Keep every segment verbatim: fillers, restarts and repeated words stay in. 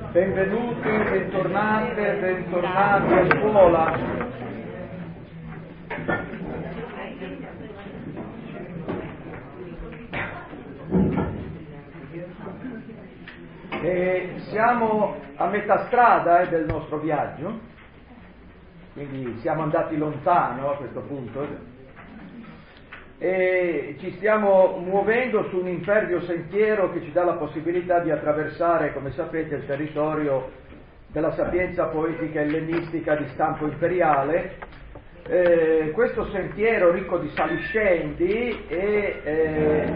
Benvenuti, bentornate, bentornati a scuola. E siamo a metà strada eh, del nostro viaggio, quindi siamo andati lontano a questo punto e ci stiamo muovendo su un impervio sentiero che ci dà la possibilità di attraversare, come sapete, il territorio della sapienza poetica ellenistica di stampo imperiale. Eh, questo sentiero ricco di saliscendi è eh,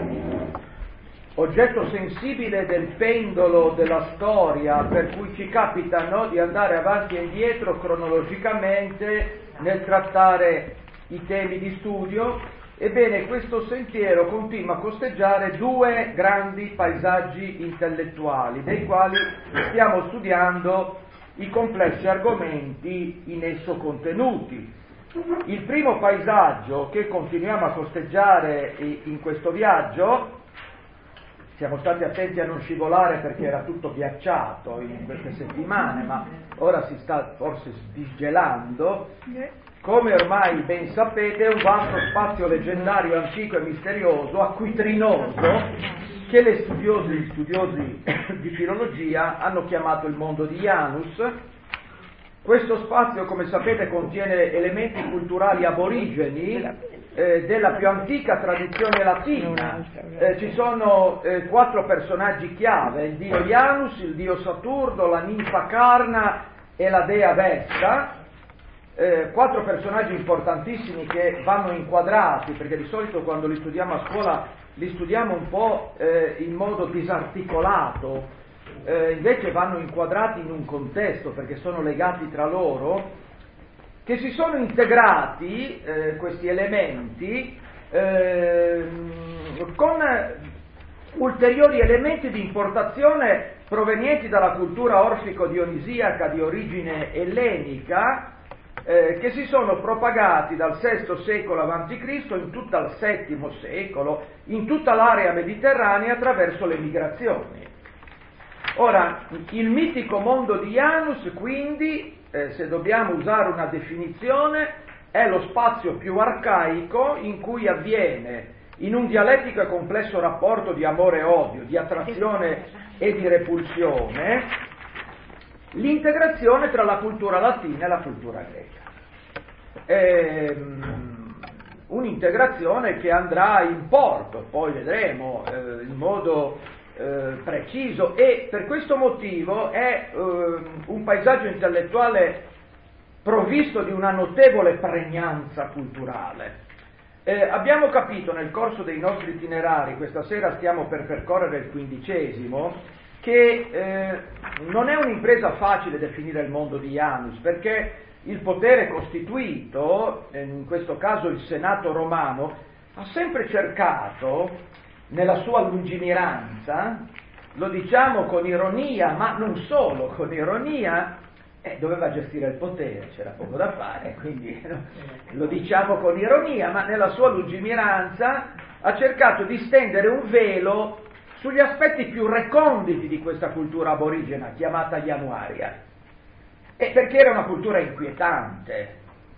oggetto sensibile del pendolo della storia, per cui ci capita no, di andare avanti e indietro cronologicamente nel trattare i temi di studio. Ebbene, questo sentiero continua a costeggiare due grandi paesaggi intellettuali, dei quali stiamo studiando i complessi argomenti in esso contenuti. Il primo paesaggio che continuiamo a costeggiare in questo viaggio, siamo stati attenti a non scivolare perché era tutto ghiacciato in queste settimane, ma ora si sta forse sdigelando. Come ormai ben sapete, è un vasto spazio leggendario, antico e misterioso, acquitrinoso, che le studiose e gli studiosi di filologia hanno chiamato il mondo di Janus. Questo spazio, come sapete, contiene elementi culturali aborigeni eh, della più antica tradizione latina. Eh, ci sono eh, quattro personaggi chiave: il dio Janus, il dio Saturno, la ninfa Carna e la dea Vesta. Eh, quattro personaggi importantissimi che vanno inquadrati, perché di solito quando li studiamo a scuola li studiamo un po' eh, in modo disarticolato, eh, invece vanno inquadrati in un contesto perché sono legati tra loro, che si sono integrati eh, questi elementi eh, con ulteriori elementi di importazione provenienti dalla cultura orfico-dionisiaca di origine ellenica, Eh, che si sono propagati dal sesto secolo avanti Cristo in tutto il settimo secolo, in tutta l'area mediterranea attraverso le migrazioni. Ora, il mitico mondo di Janus, quindi, eh, se dobbiamo usare una definizione, è lo spazio più arcaico in cui avviene, in un dialettico e complesso rapporto di amore e odio, di attrazione e di repulsione, l'integrazione tra la cultura latina e la cultura greca. È un'integrazione che andrà in porto, poi vedremo eh, in modo eh, preciso, e per questo motivo è eh, un paesaggio intellettuale provvisto di una notevole pregnanza culturale. Eh, abbiamo capito nel corso dei nostri itinerari, questa sera stiamo per percorrere il quindicesimo, che eh, non è un'impresa facile definire il mondo di Janus, perché il potere costituito, in questo caso il Senato romano, ha sempre cercato, nella sua lungimiranza, lo diciamo con ironia, ma non solo con ironia, eh, doveva gestire il potere, c'era poco da fare, quindi no, lo diciamo con ironia, ma nella sua lungimiranza ha cercato di stendere un velo sugli aspetti più reconditi di questa cultura aborigena chiamata Januaria, e perché era una cultura inquietante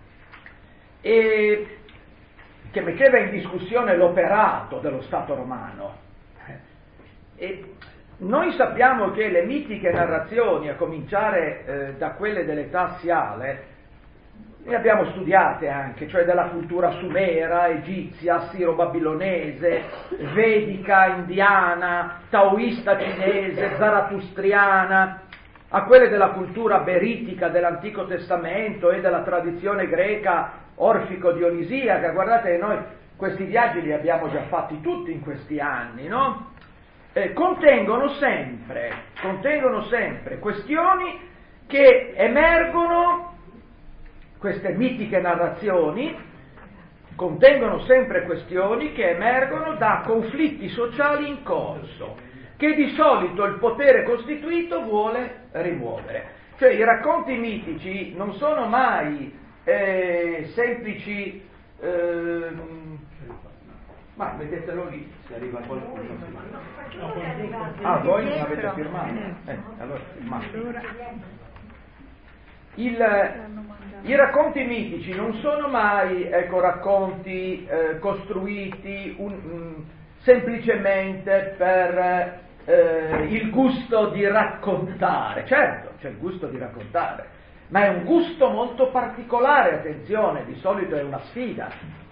e che metteva in discussione l'operato dello Stato romano. E noi sappiamo che le mitiche narrazioni, a cominciare eh, da quelle dell'età assiale, ne abbiamo studiate anche, cioè della cultura sumera, egizia, assiro-babilonese, vedica, indiana, taoista cinese, zaratustriana, a quelle della cultura beritica dell'Antico Testamento e della tradizione greca orfico-dionisiaca. Guardate che noi questi viaggi li abbiamo già fatti tutti in questi anni, no? Eh, contengono sempre, contengono sempre questioni che emergono. Queste mitiche narrazioni contengono sempre questioni che emergono da conflitti sociali in corso, che di solito il potere costituito vuole rimuovere. Cioè i racconti mitici non sono mai eh, semplici eh, Ma mettetelo lì, se arriva qualcuno. No, qualcuno. Ah, voi non avete firmato? Eh, allora firmate. Il, I racconti mitici non sono mai, ecco, racconti eh, costruiti un, um, semplicemente per eh, il gusto di raccontare. Certo, c'è il gusto di raccontare, ma è un gusto molto particolare, attenzione, di solito è una sfida,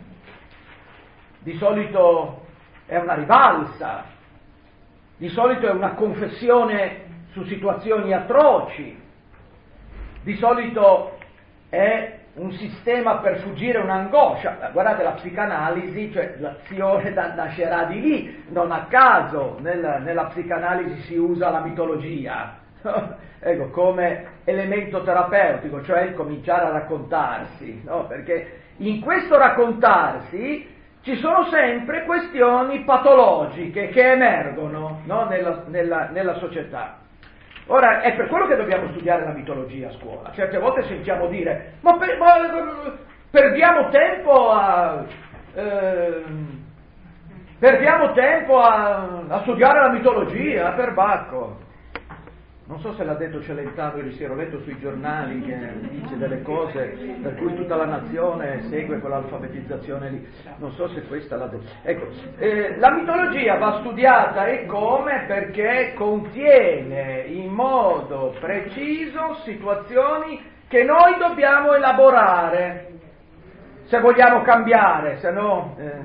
di solito è una rivalsa, di solito è una confessione su situazioni atroci, di solito è un sistema per fuggire un'angoscia. Guardate, la psicanalisi, cioè l'azione da, nascerà di lì, non a caso nella, nella psicanalisi si usa la mitologia, ecco, come elemento terapeutico, cioè il cominciare a raccontarsi, no? Perché in questo raccontarsi ci sono sempre questioni patologiche che emergono, no? nella, nella, nella società. Ora, è per quello che dobbiamo studiare la mitologia a scuola. Certe volte sentiamo dire, ma, per, ma perdiamo tempo a... Eh, perdiamo tempo a, a studiare la mitologia, per Bacco. Non so se l'ha detto Celentano ieri sera, ho letto sui giornali che dice delle cose per cui tutta la nazione segue quell'alfabetizzazione lì. Non so se questa l'ha detto. Ecco, eh, la mitologia va studiata e come? Perché contiene in modo preciso situazioni che noi dobbiamo elaborare se vogliamo cambiare, se no eh,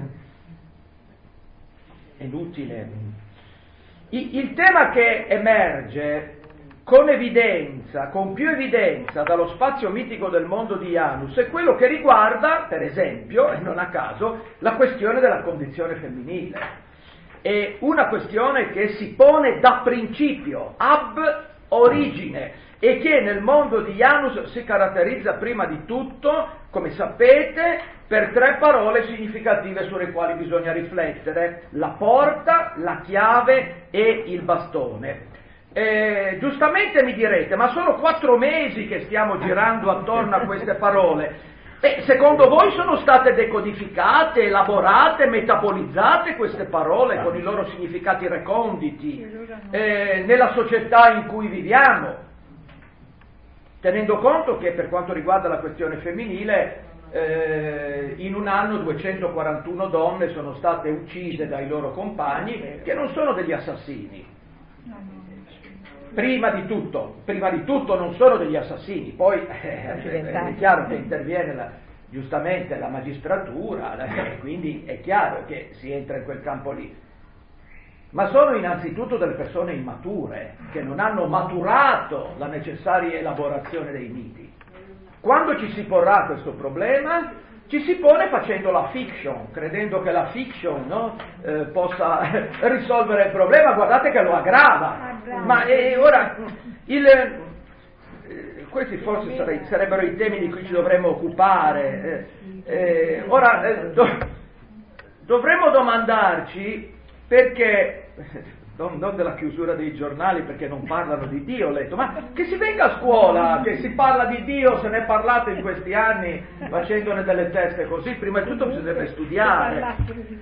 è inutile. I, il tema che emerge con evidenza, con più evidenza dallo spazio mitico del mondo di Janus è quello che riguarda, per esempio, e non a caso, la questione della condizione femminile. È una questione che si pone da principio, ab origine, e che nel mondo di Janus si caratterizza prima di tutto, come sapete, per tre parole significative sulle quali bisogna riflettere: la porta, la chiave e il bastone. Eh, giustamente mi direte, ma sono quattro mesi che stiamo girando attorno a queste parole. E secondo voi sono state decodificate, elaborate, metabolizzate queste parole con i loro significati reconditi eh, nella società in cui viviamo? Tenendo conto che per quanto riguarda la questione femminile, eh, in un anno duecentoquarantuno donne sono state uccise dai loro compagni, che non sono degli assassini. Prima di tutto, prima di tutto non sono degli assassini, poi eh, è chiaro che interviene la, giustamente la magistratura, eh, quindi è chiaro che si entra in quel campo lì. Ma sono innanzitutto delle persone immature, che non hanno maturato la necessaria elaborazione dei miti. Quando ci si porrà questo problema, ci si pone facendo la fiction, credendo che la fiction, no, eh, possa risolvere il problema. Guardate che lo aggrava. Ma eh, ora, il, eh, questi forse sare, sarebbero i temi di cui ci dovremmo occupare. Eh, eh, ora, eh, do, dovremmo domandarci perché... Non, non della chiusura dei giornali perché non parlano di Dio, ho letto, ma che si venga a scuola, che si parla di Dio, se ne è parlato in questi anni facendone delle teste così, prima di tutto bisognerebbe studiare.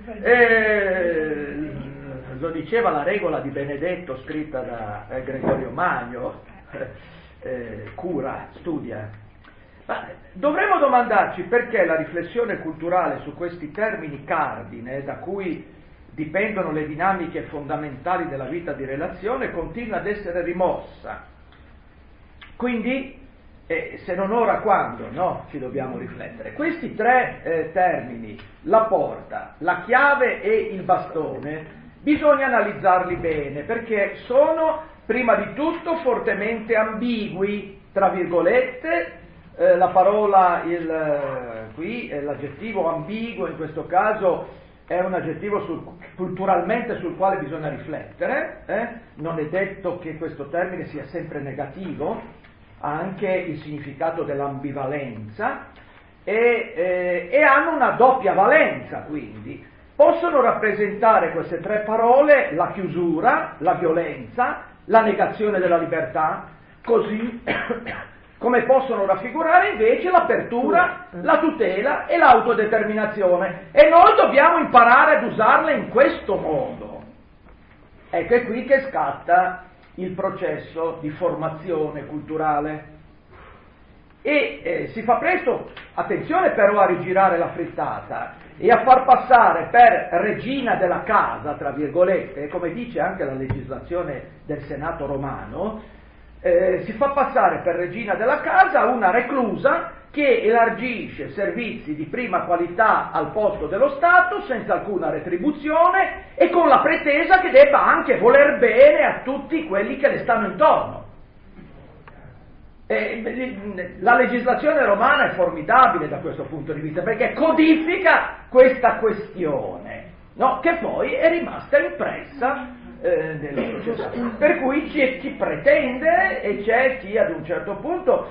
E, lo diceva la regola di Benedetto scritta da eh, Gregorio Magno, eh, cura, studia. Ma dovremmo domandarci perché la riflessione culturale su questi termini cardine, da cui dipendono le dinamiche fondamentali della vita di relazione, continua ad essere rimossa. Quindi, eh, se non ora quando, no? Ci dobbiamo riflettere. Questi tre eh, termini, la porta, la chiave e il bastone, bisogna analizzarli bene, perché sono, prima di tutto, fortemente ambigui, tra virgolette, eh, la parola, il, eh, qui, eh, l'aggettivo ambiguo in questo caso, è un aggettivo sul, culturalmente sul quale bisogna riflettere, eh? Non è detto che questo termine sia sempre negativo, ha anche il significato dell'ambivalenza e, eh, e hanno una doppia valenza, quindi possono rappresentare queste tre parole la chiusura, la violenza, la negazione della libertà, così come possono raffigurare invece l'apertura, la tutela e l'autodeterminazione, e noi dobbiamo imparare ad usarle in questo modo. Ecco, è qui che scatta il processo di formazione culturale. E eh, si fa presto, attenzione però a rigirare la frittata e a far passare per regina della casa, tra virgolette, come dice anche la legislazione del Senato romano, eh, si fa passare per regina della casa una reclusa che elargisce servizi di prima qualità al posto dello Stato senza alcuna retribuzione e con la pretesa che debba anche voler bene a tutti quelli che le stanno intorno. Eh, la legislazione romana è formidabile da questo punto di vista perché codifica questa questione, no? Che poi è rimasta impressa eh, nella società. Per cui c'è chi pretende e c'è chi ad un certo punto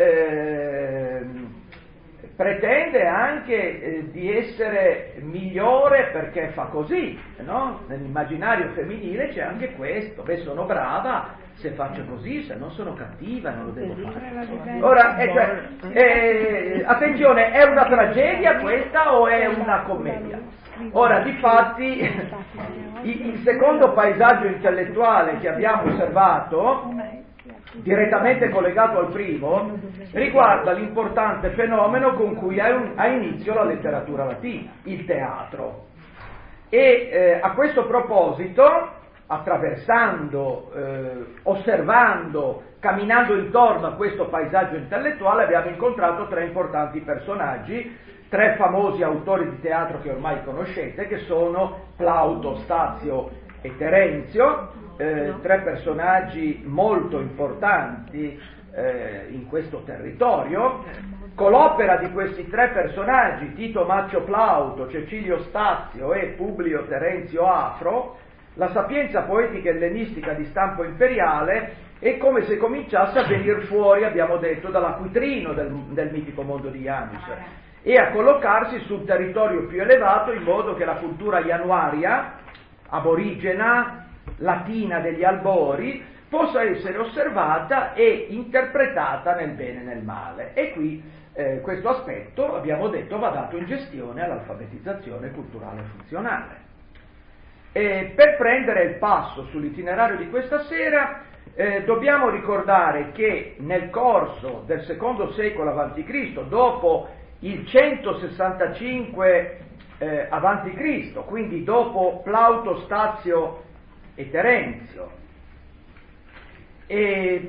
eh, pretende anche eh, di essere migliore perché fa così, no? Nell'immaginario femminile c'è anche questo: beh, sono brava se faccio così, se non sono cattiva non lo devo fare. Ora, eh, cioè, eh, attenzione, è una tragedia questa o è una commedia? Ora, difatti, il secondo paesaggio intellettuale che abbiamo osservato, direttamente collegato al primo, riguarda l'importante fenomeno con cui ha, un, ha inizio la letteratura latina, il teatro. E eh, a questo proposito, attraversando, eh, osservando, camminando intorno a questo paesaggio intellettuale, abbiamo incontrato tre importanti personaggi, tre famosi autori di teatro che ormai conoscete, che sono Plauto, Stazio e Terenzio, eh, tre personaggi molto importanti eh, in questo territorio. Con l'opera di questi tre personaggi, Tito Maccio Plauto, Cecilio Stazio e Publio Terenzio Afro, la sapienza poetica ellenistica di stampo imperiale è come se cominciasse a venire fuori, abbiamo detto, dall'acquitrino del, del mitico mondo di Janus e a collocarsi sul territorio più elevato, in modo che la cultura januaria, aborigena, latina degli albori, possa essere osservata e interpretata nel bene e nel male. E qui eh, questo aspetto, abbiamo detto, va dato in gestione all'alfabetizzazione culturale e funzionale. E per prendere il passo sull'itinerario di questa sera eh, dobbiamo ricordare che nel corso del secondo secolo avanti Cristo, dopo il centosessantacinque eh, avanti Cristo, quindi dopo Plauto, Stazio e Terenzio, e,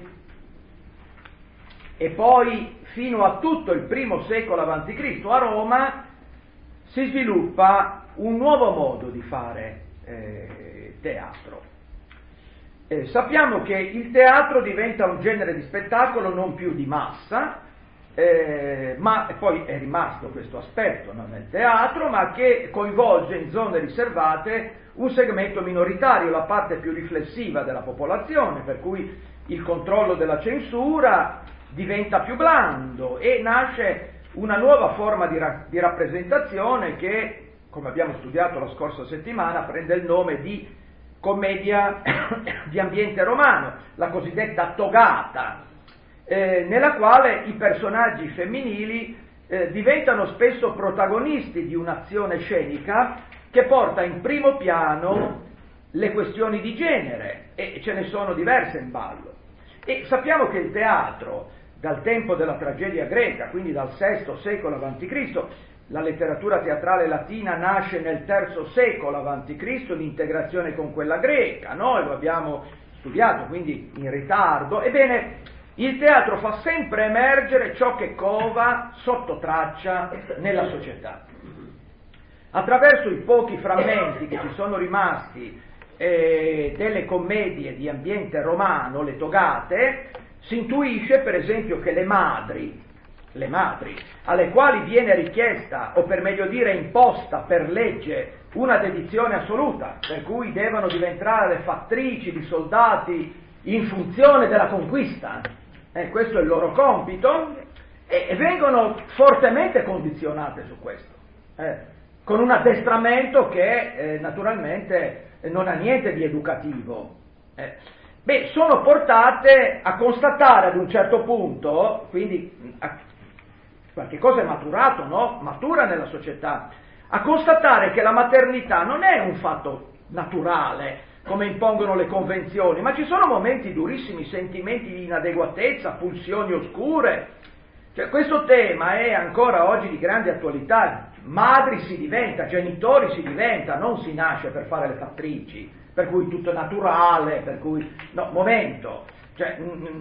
e poi fino a tutto il primo secolo avanti Cristo a Roma, si sviluppa un nuovo modo di fare Eh, teatro. Eh, sappiamo che il teatro diventa un genere di spettacolo non più di massa, eh, ma poi è rimasto questo aspetto, no, nel teatro, ma che coinvolge in zone riservate un segmento minoritario, la parte più riflessiva della popolazione, per cui il controllo della censura diventa più blando e nasce una nuova forma di, ra- di rappresentazione che, come abbiamo studiato la scorsa settimana, prende il nome di commedia di ambiente romano, la cosiddetta togata, eh, nella quale i personaggi femminili eh, diventano spesso protagonisti di un'azione scenica che porta in primo piano le questioni di genere, e ce ne sono diverse in ballo. E sappiamo che il teatro, dal tempo della tragedia greca, quindi dal sesto secolo avanti Cristo, la letteratura teatrale latina nasce nel terzo secolo avanti Cristo in integrazione con quella greca, noi lo abbiamo studiato, quindi in ritardo. Ebbene, il teatro fa sempre emergere ciò che cova sotto traccia nella società. Attraverso i pochi frammenti che ci sono rimasti eh, delle commedie di ambiente romano, le togate, si intuisce per esempio che le madri, le madri, alle quali viene richiesta, o per meglio dire imposta per legge, una dedizione assoluta, per cui devono diventare fattrici di soldati in funzione della conquista, eh, questo è il loro compito, e, e vengono fortemente condizionate su questo, eh, con un addestramento che eh, naturalmente non ha niente di educativo. Eh. beh, sono portate a constatare ad un certo punto, quindi a, qualche cosa è maturato, no? Matura nella società, a constatare che la maternità non è un fatto naturale, come impongono le convenzioni, ma ci sono momenti durissimi, sentimenti di inadeguatezza, pulsioni oscure. Cioè, questo tema è ancora oggi di grande attualità. Madri si diventa, genitori si diventa, non si nasce per fare le fattrici, per cui tutto è naturale, per cui... No, momento, cioè,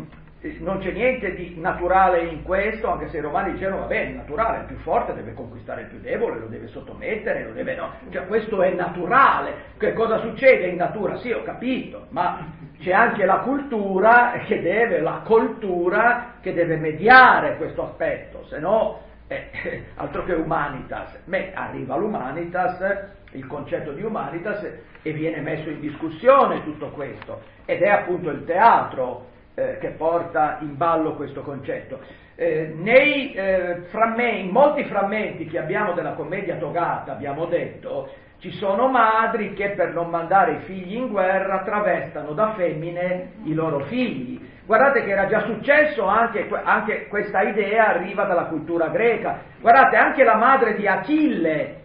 non c'è niente di naturale in questo, anche se i romani dicevano, va bene, naturale, il più forte deve conquistare il più debole, lo deve sottomettere, lo deve... No, cioè, questo è naturale. Che cosa succede in natura? Sì, ho capito, ma c'è anche la cultura che deve, la coltura che deve mediare questo aspetto, se no... Eh, altro che humanitas. Beh, arriva l'humanitas, il concetto di humanitas, e viene messo in discussione tutto questo, ed è appunto il teatro eh, che porta in ballo questo concetto. Eh, nei eh, frammenti, in molti frammenti che abbiamo della commedia togata, abbiamo detto, ci sono madri che per non mandare i figli in guerra travestano da femmine i loro figli. Guardate che era già successo, anche, anche questa idea arriva dalla cultura greca. Guardate, anche la madre di Achille,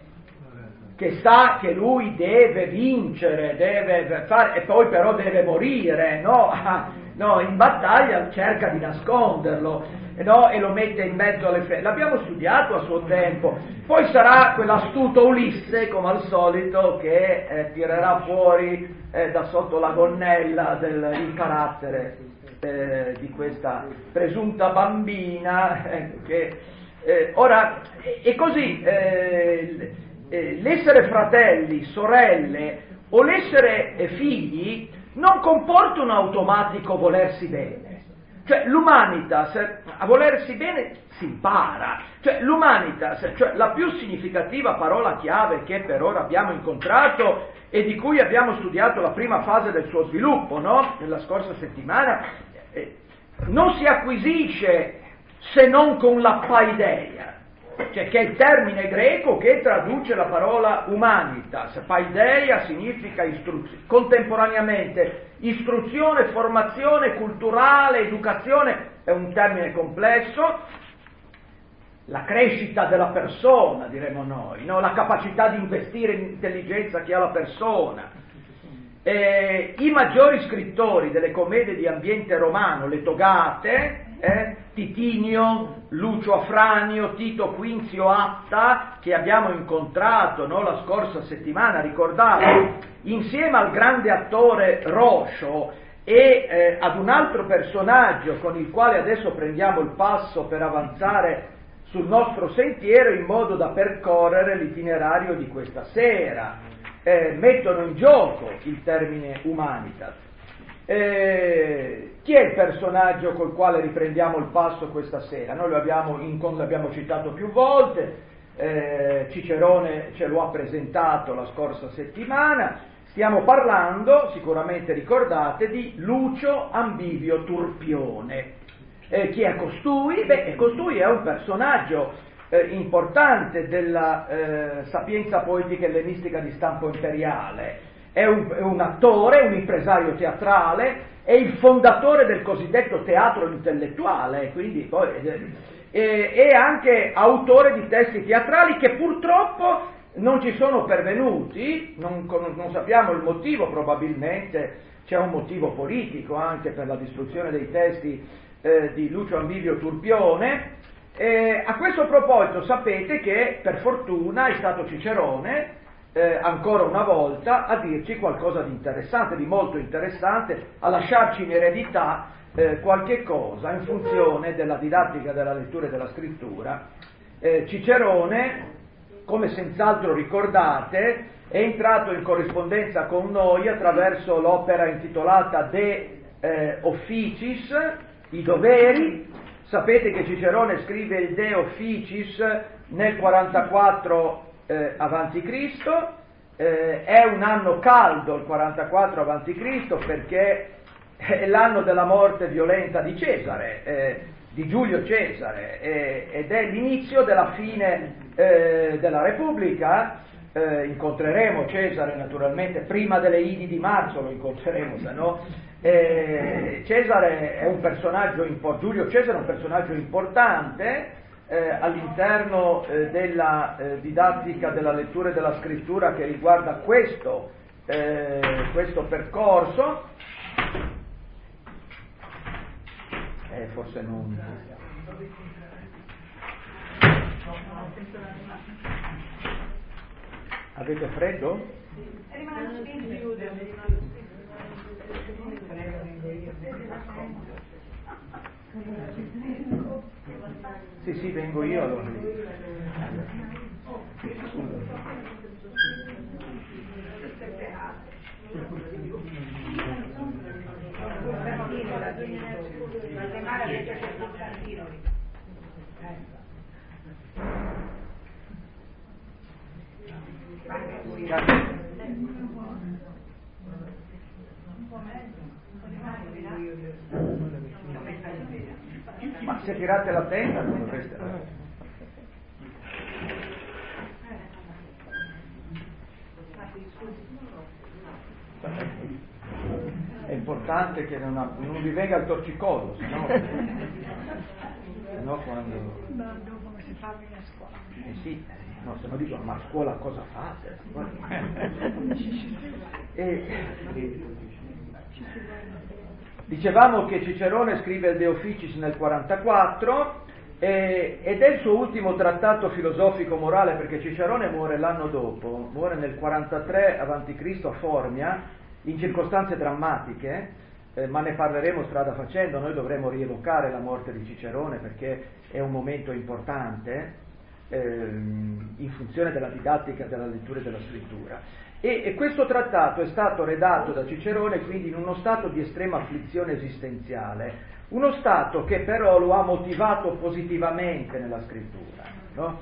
che sa che lui deve vincere, deve fare, e poi però deve morire, no? No, in battaglia cerca di nasconderlo, no? E lo mette in mezzo alle femmine. L'abbiamo studiato a suo tempo. Poi sarà quell'astuto Ulisse, come al solito, che eh, tirerà fuori eh, da sotto la gonnella del, il carattere Eh, di questa presunta bambina eh, che eh, ora e così eh, eh, l'essere fratelli, sorelle o l'essere eh, figli non comporta un automatico volersi bene, cioè l'humanitas a volersi bene si impara, cioè l'humanitas, cioè la più significativa parola chiave che per ora abbiamo incontrato e di cui abbiamo studiato la prima fase del suo sviluppo, no? Nella scorsa settimana, Eh, non si acquisisce se non con la paideia, cioè che è il termine greco che traduce la parola humanitas. Paideia significa istruzione, contemporaneamente istruzione, formazione culturale, educazione, è un termine complesso, la crescita della persona, diremmo noi, no? La capacità di investire in intelligenza che ha la persona. Eh, i maggiori scrittori delle commedie di ambiente romano, le togate, eh, Titinio, Lucio Afranio, Tito Quinzio Atta, che abbiamo incontrato, no, la scorsa settimana, ricordate, insieme al grande attore Roscio e eh, ad un altro personaggio con il quale adesso prendiamo il passo per avanzare sul nostro sentiero in modo da percorrere l'itinerario di questa sera. Eh, mettono in gioco il termine humanitas. Eh, chi è il personaggio col quale riprendiamo il passo questa sera? Noi lo abbiamo, in, l'abbiamo citato più volte, eh, Cicerone ce lo ha presentato la scorsa settimana, stiamo parlando, sicuramente ricordate, di Lucio Ambivio Turpione. Eh, chi è costui? Beh, costui è un personaggio Eh, importante della eh, sapienza poetica ellenistica di stampo imperiale, è un, è un attore, un impresario teatrale, è il fondatore del cosiddetto teatro intellettuale, quindi poi eh, è anche autore di testi teatrali che purtroppo non ci sono pervenuti, non, non sappiamo il motivo, probabilmente c'è un motivo politico anche per la distruzione dei testi eh, di Lucio Ambivio Turpione. Eh, a questo proposito sapete che per fortuna è stato Cicerone eh, ancora una volta a dirci qualcosa di interessante, di molto interessante, a lasciarci in eredità eh, qualche cosa in funzione della didattica della lettura e della scrittura. Eh, Cicerone, come senz'altro ricordate, è entrato in corrispondenza con noi attraverso l'opera intitolata De eh, Officis, i doveri. Sapete che Cicerone scrive il De Officis nel quarantaquattro eh, avanti Cristo, eh, è un anno caldo il quarantaquattro avanti Cristo perché è l'anno della morte violenta di Cesare, eh, di Giulio Cesare, eh, ed è l'inizio della fine eh, della Repubblica. Eh, incontreremo Cesare naturalmente prima delle Idi di marzo, lo incontreremo, se no Eh, Cesare è un personaggio importante, Giulio Cesare è un personaggio importante eh, all'interno eh, della eh, didattica della lettura e della scrittura che riguarda questo, eh, questo percorso. Eh, forse non... Avete freddo? Sì, sì, vengo io allora. Ma se tirate la tenda non dovreste... È importante che non, ha, non vi venga il torcicollo, se no, se no quando... come si fa a scuola? Eh sì, no, se no dicono, ma a scuola cosa fate? e, e, dicevamo che Cicerone scrive il De Officiis nel quarantaquattro eh, ed è il suo ultimo trattato filosofico morale, perché Cicerone muore l'anno dopo, muore nel quarantatré avanti Cristo a Formia, in circostanze drammatiche, eh, ma ne parleremo strada facendo. Noi dovremo rievocare la morte di Cicerone perché è un momento importante ehm, in funzione della didattica della lettura e della scrittura. E, e questo trattato è stato redatto da Cicerone quindi in uno stato di estrema afflizione esistenziale, uno stato che però lo ha motivato positivamente nella scrittura, no?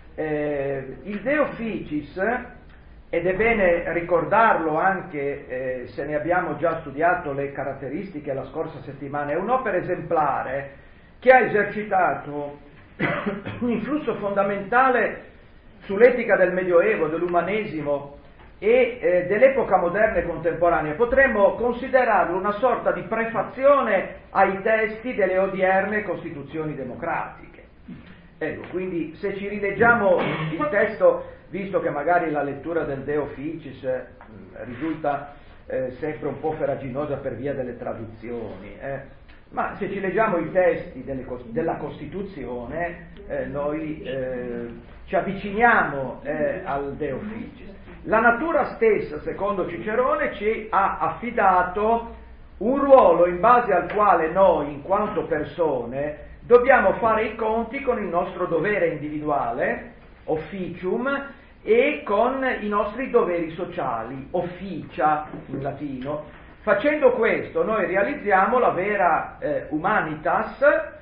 Eh, il De Officiis, ed è bene ricordarlo anche eh, se ne abbiamo già studiato le caratteristiche la scorsa settimana, è un'opera esemplare che ha esercitato un influsso fondamentale sull'etica del Medioevo, dell'umanesimo e eh, dell'epoca moderna e contemporanea. Potremmo considerarlo una sorta di prefazione ai testi delle odierne Costituzioni democratiche. Ecco, quindi se ci rileggiamo il testo, visto che magari la lettura del De Officiis eh, risulta eh, sempre un po' ferraginosa per via delle traduzioni, eh, ma se ci leggiamo i testi delle, della Costituzione, eh, noi eh, ci avviciniamo eh, al De Officiis. La natura stessa, secondo Cicerone, ci ha affidato un ruolo in base al quale noi, in quanto persone, dobbiamo fare i conti con il nostro dovere individuale, officium, e con i nostri doveri sociali, officia in latino. Facendo questo noi realizziamo la vera eh, humanitas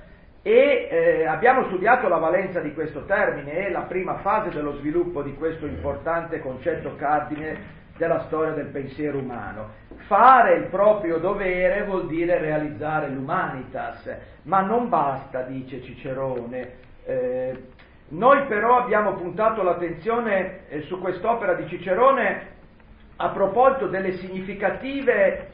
e eh, abbiamo studiato la valenza di questo termine, è la prima fase dello sviluppo di questo importante concetto cardine della storia del pensiero umano. Fare il proprio dovere vuol dire realizzare l'humanitas, ma non basta, dice Cicerone. Eh, noi però abbiamo puntato l'attenzione eh, su quest'opera di Cicerone a proposito delle significative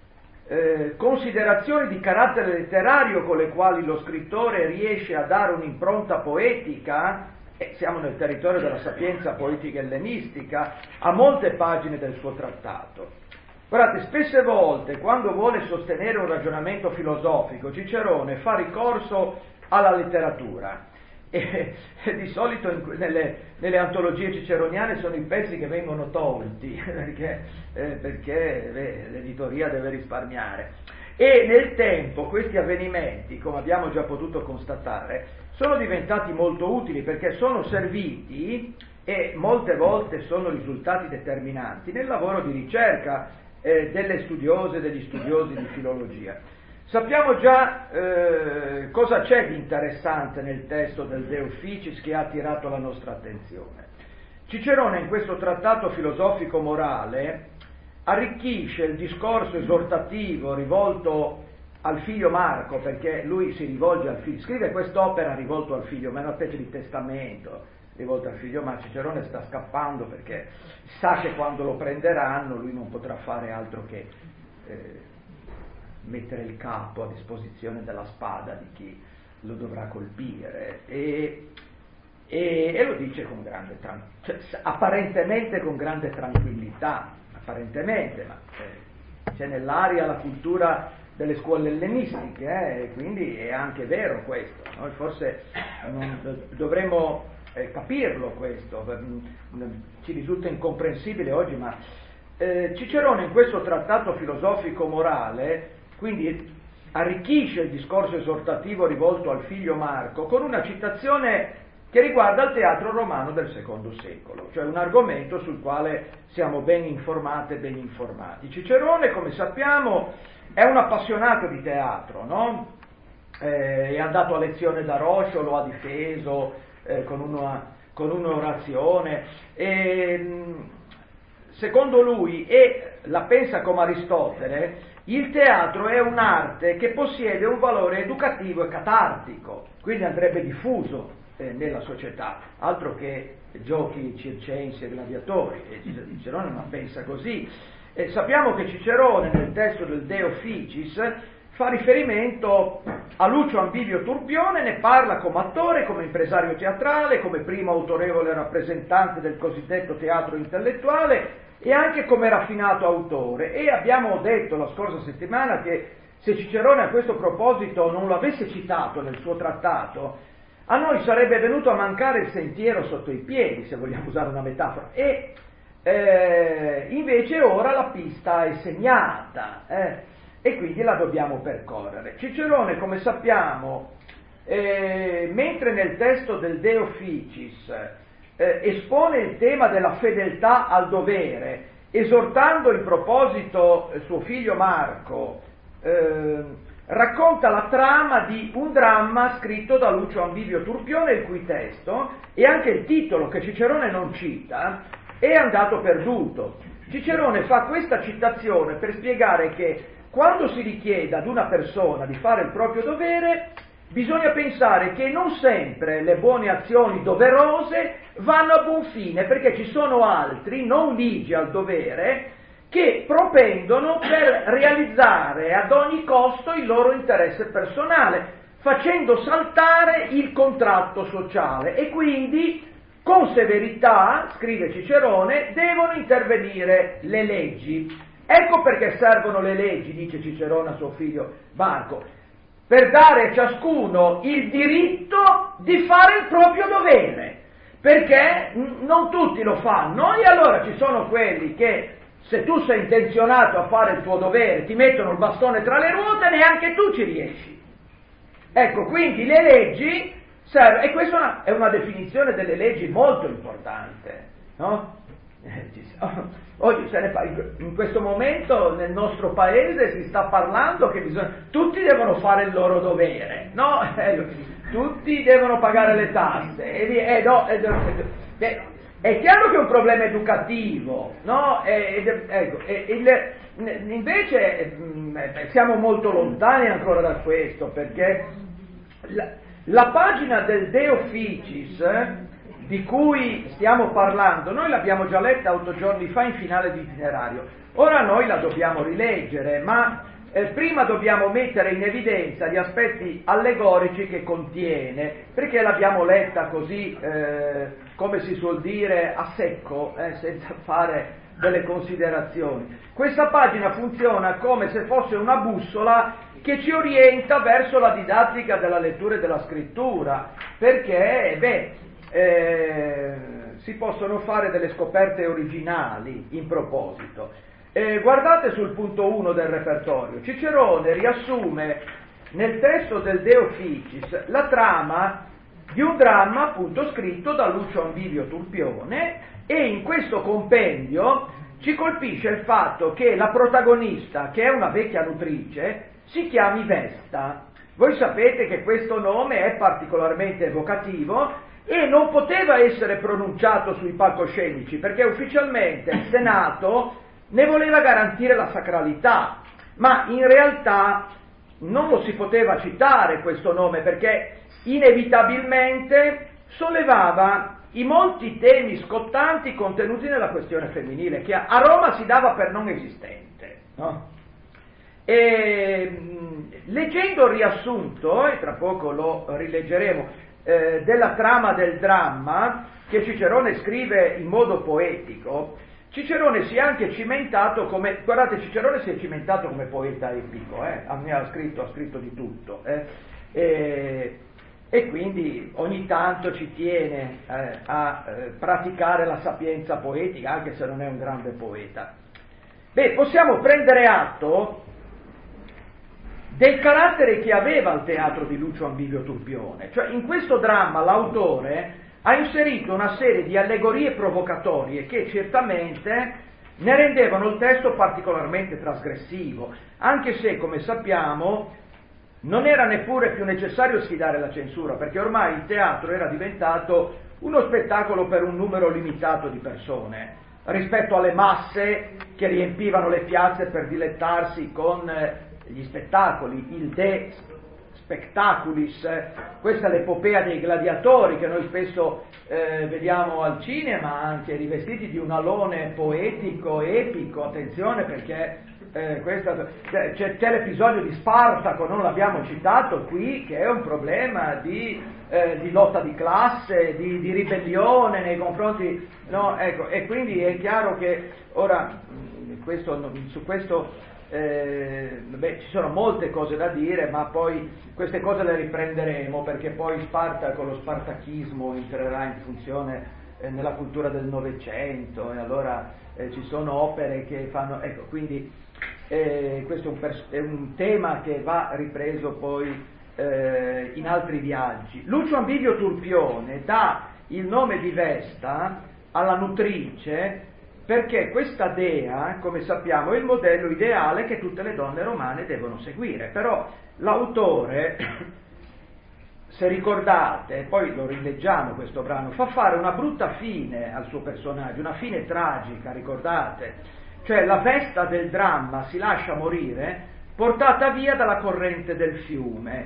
eh, considerazioni di carattere letterario con le quali lo scrittore riesce a dare un'impronta poetica, e siamo nel territorio della sapienza poetica ellenistica, a molte pagine del suo trattato. Guardate, spesse volte quando vuole sostenere un ragionamento filosofico, Cicerone fa ricorso alla letteratura. E, e di solito in, nelle, nelle antologie ciceroniane sono i pezzi che vengono tolti perché, eh, perché beh, l'editoria deve risparmiare, e nel tempo questi avvenimenti, come abbiamo già potuto constatare, sono diventati molto utili perché sono serviti e molte volte sono risultati determinanti nel lavoro di ricerca eh, delle studiose e degli studiosi di filologia. Sappiamo già eh, cosa c'è di interessante nel testo del De Officiis che ha attirato la nostra attenzione. Cicerone in questo trattato filosofico morale arricchisce il discorso esortativo rivolto al figlio Marco, perché lui si rivolge al figlio, scrive quest'opera rivolto al figlio, ma è una specie di testamento rivolto al figlio, ma Cicerone sta scappando perché sa che quando lo prenderanno lui non potrà fare altro che eh, mettere il capo a disposizione della spada di chi lo dovrà colpire, e, e, e lo dice con grande tran- cioè, apparentemente con grande tranquillità, apparentemente, ma eh, c'è nell'aria la cultura delle scuole ellenistiche, eh, quindi è anche vero questo. Noi forse non, dovremmo eh, capirlo questo, ci risulta incomprensibile oggi, ma eh, Cicerone in questo trattato filosofico-morale quindi arricchisce il discorso esortativo rivolto al figlio Marco con una citazione che riguarda il teatro romano del secondo secolo, cioè un argomento sul quale siamo ben informate e ben informati. Cicerone, come sappiamo, è un appassionato di teatro, no? Eh, è andato a lezione da Roscio, lo ha difeso eh, con, una, con un'orazione, e secondo lui, e la pensa come Aristotele, il teatro è un'arte che possiede un valore educativo e catartico, quindi andrebbe diffuso eh, nella società, altro che giochi circensi e gladiatori, e Cicerone non pensa così. Eh, sappiamo che Cicerone nel testo del De Officiis fa riferimento a Lucio Ambivio Turpione, ne parla come attore, come impresario teatrale, come primo autorevole rappresentante del cosiddetto teatro intellettuale e anche come raffinato autore. E abbiamo detto la scorsa settimana che se Cicerone a questo proposito non lo avesse citato nel suo trattato, a noi sarebbe venuto a mancare il sentiero sotto i piedi, se vogliamo usare una metafora, e eh, invece ora la pista è segnata, eh, e quindi la dobbiamo percorrere. Cicerone, come sappiamo, eh, mentre nel testo del De Officiis eh, espone il tema della fedeltà al dovere, esortando in proposito suo figlio Marco, eh, racconta la trama di un dramma scritto da Lucio Ambivio Turpione, il cui testo e anche il titolo, che Cicerone non cita, è andato perduto. Cicerone fa questa citazione per spiegare che quando si richiede ad una persona di fare il proprio dovere, bisogna pensare che non sempre le buone azioni doverose vanno a buon fine, perché ci sono altri, non ligi al dovere, che propendono per realizzare ad ogni costo il loro interesse personale, facendo saltare il contratto sociale, e quindi con severità, scrive Cicerone, devono intervenire le leggi. Ecco perché servono le leggi, dice Cicerone a suo figlio Marco, per dare a ciascuno il diritto di fare il proprio dovere, perché non tutti lo fanno, e allora ci sono quelli che, se tu sei intenzionato a fare il tuo dovere, ti mettono il bastone tra le ruote, neanche tu ci riesci. Ecco, quindi le leggi servono, e questa è una definizione delle leggi molto importante, no? Oggi se ne fa, in questo momento nel nostro paese si sta parlando che bisogna, tutti devono fare il loro dovere, no? Tutti devono pagare le tasse, e, eh, no, eh, eh, è chiaro che è un problema educativo, no? E, ecco, e, il, invece mh, siamo molto lontani ancora da questo, perché la, la pagina del De Officiis eh, di cui stiamo parlando, noi l'abbiamo già letta otto giorni fa in finale di itinerario, ora noi la dobbiamo rileggere, ma eh, prima dobbiamo mettere in evidenza gli aspetti allegorici che contiene, perché l'abbiamo letta così, eh, come si suol dire, a secco, eh, senza fare delle considerazioni. Questa pagina funziona come se fosse una bussola che ci orienta verso la didattica della lettura e della scrittura, perché, beh, Eh, si possono fare delle scoperte originali in proposito. Eh, guardate sul punto uno del repertorio. Cicerone riassume nel testo del De Officiis la trama di un dramma appunto scritto da Lucio Ambivio Turpione, e in questo compendio ci colpisce il fatto che la protagonista, che è una vecchia nutrice, si chiami Vesta. Voi sapete che questo nome è particolarmente evocativo e non poteva essere pronunciato sui palcoscenici, perché ufficialmente il Senato ne voleva garantire la sacralità, ma in realtà non lo si poteva citare questo nome, perché inevitabilmente sollevava i molti temi scottanti contenuti nella questione femminile, che a Roma si dava per non esistente, no? E, mh, leggendo il riassunto, e tra poco lo rileggeremo, eh, della trama del dramma, che Cicerone scrive in modo poetico, Cicerone si è anche cimentato come, guardate, Cicerone si è cimentato come poeta epico, eh? ha, scritto, ha scritto di tutto, eh? e, e quindi ogni tanto ci tiene eh, a eh, praticare la sapienza poetica, anche se non è un grande poeta. Beh, possiamo prendere atto del carattere che aveva il teatro di Lucio Ambivio Turpione, cioè in questo dramma l'autore ha inserito una serie di allegorie provocatorie che certamente ne rendevano il testo particolarmente trasgressivo, anche se, come sappiamo, non era neppure più necessario sfidare la censura, perché ormai il teatro era diventato uno spettacolo per un numero limitato di persone, rispetto alle masse che riempivano le piazze per dilettarsi con gli spettacoli, il de spectaculis, questa è l'epopea dei gladiatori che noi spesso eh, vediamo al cinema, anche rivestiti di un alone poetico, epico, attenzione perché eh, questa, c'è, c'è l'episodio di Spartaco, non l'abbiamo citato qui, che è un problema di, eh, di lotta di classe, di, di ribellione nei confronti, no, ecco, e quindi è chiaro che ora questo, su questo Eh, beh, ci sono molte cose da dire, ma poi queste cose le riprenderemo perché poi Spartaco, lo spartachismo entrerà in funzione eh, nella cultura del Novecento e allora eh, ci sono opere che fanno, ecco, quindi eh, questo è un, pers- è un tema che va ripreso poi eh, in altri viaggi. Lucio Ambivio Turpione dà il nome di Vesta alla nutrice perché questa dea, come sappiamo, è il modello ideale che tutte le donne romane devono seguire, però l'autore, se ricordate, poi lo rileggiamo questo brano, fa fare una brutta fine al suo personaggio, una fine tragica, ricordate, cioè la Vesta del dramma si lascia morire portata via dalla corrente del fiume.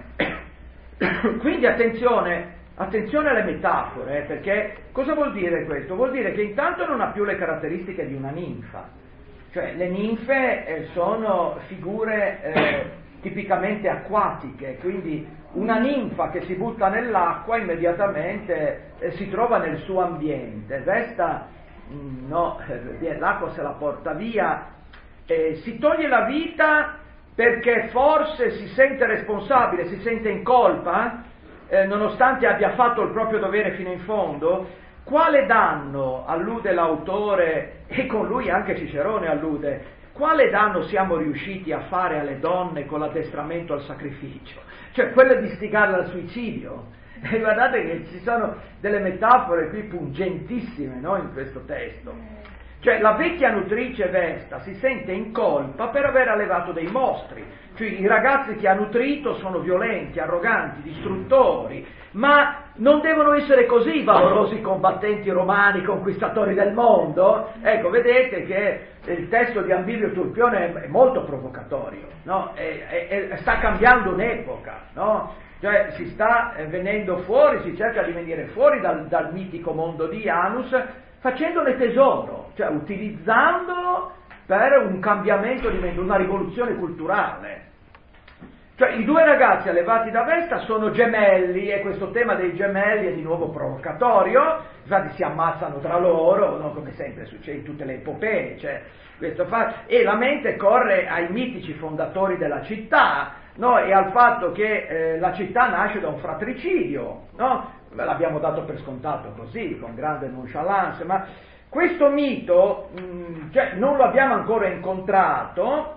Quindi attenzione, Attenzione alle metafore, eh, perché cosa vuol dire questo? Vuol dire che intanto non ha più le caratteristiche di una ninfa, cioè le ninfe eh, sono figure eh, tipicamente acquatiche, quindi una ninfa che si butta nell'acqua immediatamente eh, si trova nel suo ambiente, Vesta mh, no, eh, l'acqua se la porta via, eh, si toglie la vita perché forse si sente responsabile, si sente in colpa, Eh, nonostante abbia fatto il proprio dovere fino in fondo. Quale danno, allude l'autore, e con lui anche Cicerone allude, quale danno siamo riusciti a fare alle donne con l'addestramento al sacrificio? Cioè quello di istigarle al suicidio. E guardate che ci sono delle metafore qui pungentissime, no, in questo testo. Cioè la vecchia nutrice Vesta si sente in colpa per aver allevato dei mostri, cioè i ragazzi che ha nutrito sono violenti, arroganti, distruttori, ma non devono essere così i valorosi combattenti romani, conquistatori del mondo. Ecco, vedete che il testo di Ambivio Turpione è molto provocatorio, no? E, e, e sta cambiando un'epoca, no? Cioè si sta venendo fuori, si cerca di venire fuori dal, dal mitico mondo di Janus, facendone tesoro, cioè utilizzandolo per un cambiamento di mondo, una rivoluzione culturale. Cioè i due ragazzi allevati da Vesta sono gemelli e questo tema dei gemelli è di nuovo provocatorio, infatti si ammazzano tra loro, no? Come sempre succede in tutte le epopee, cioè, questo fa... e la mente corre ai mitici fondatori della città, no? E al fatto che eh, la città nasce da un fratricidio, no? L'abbiamo dato per scontato così, con grande nonchalance, ma questo mito mh, cioè, non lo abbiamo ancora incontrato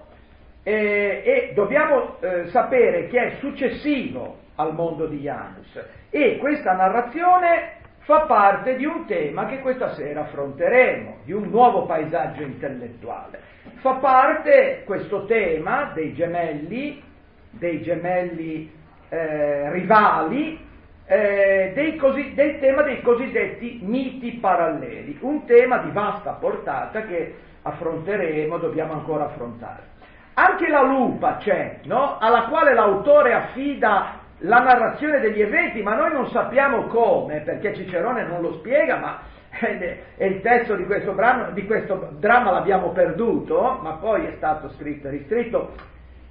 eh, e dobbiamo eh, sapere che è successivo al mondo di Janus e questa narrazione fa parte di un tema che questa sera affronteremo, di un nuovo paesaggio intellettuale. Fa parte questo tema dei gemelli, dei gemelli eh, rivali, Eh, dei cosi, del tema dei cosiddetti miti paralleli, un tema di vasta portata che affronteremo, dobbiamo ancora affrontare. Anche la lupa c'è, no? Alla quale l'autore affida la narrazione degli eventi, ma noi non sappiamo come, perché Cicerone non lo spiega, ma e il testo di questo, brano, di questo dramma l'abbiamo perduto, ma poi è stato scritto e riscritto.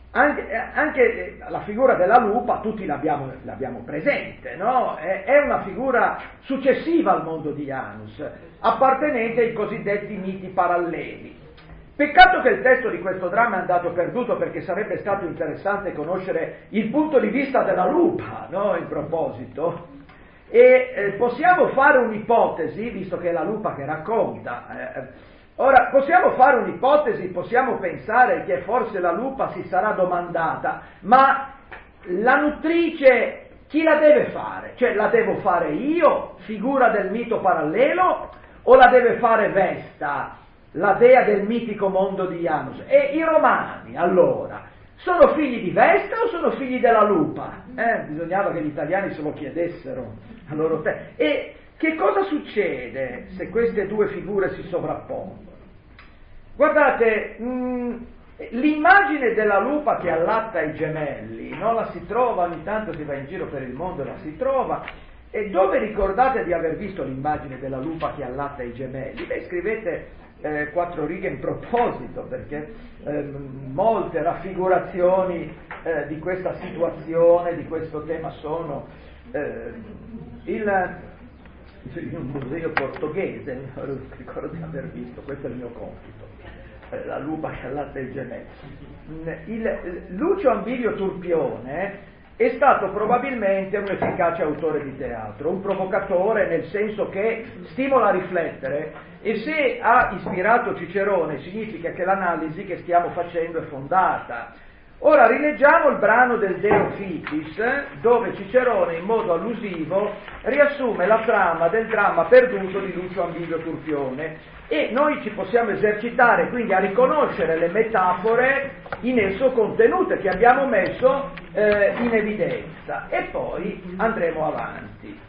anche, anche la figura della lupa tutti l'abbiamo, l'abbiamo presente, no? È, è una figura successiva al mondo di Janus, appartenente ai cosiddetti miti paralleli. Peccato che il testo di questo dramma è andato perduto, perché sarebbe stato interessante conoscere il punto di vista della lupa, no? In proposito. E eh, possiamo fare un'ipotesi, visto che è la lupa che racconta. Eh, ora, possiamo fare un'ipotesi, possiamo pensare che forse la lupa si sarà domandata: ma la nutrice chi la deve fare? Cioè, la devo fare io, figura del mito parallelo, o la deve fare Vesta, la dea del mitico mondo di Janus? E i romani, allora, sono figli di Vesta o sono figli della lupa? Eh, bisognava che gli italiani se lo chiedessero a loro te. E che cosa succede se queste due figure si sovrappongono? Guardate, mh, l'immagine della lupa che allatta i gemelli, no? La si trova, ogni tanto si va in giro per il mondo e la si trova. E dove ricordate di aver visto l'immagine della lupa che allatta i gemelli? Beh, scrivete eh, quattro righe in proposito, perché eh, molte raffigurazioni eh, di questa situazione, di questo tema sono eh, il, in un museo portoghese, ricordo di aver visto, questo è il mio compito, eh, la lupa che allatta i gemelli. Il, Lucio Ambilio Turpione è stato probabilmente un efficace autore di teatro, un provocatore, nel senso che stimola a riflettere, e se ha ispirato Cicerone significa che l'analisi che stiamo facendo è fondata. Ora rileggiamo il brano del De Officis, dove Cicerone in modo allusivo riassume la trama del dramma perduto di Lucio Ambilio Turpione, e noi ci possiamo esercitare quindi a riconoscere le metafore in esso contenute che abbiamo messo eh, in evidenza, e poi andremo avanti.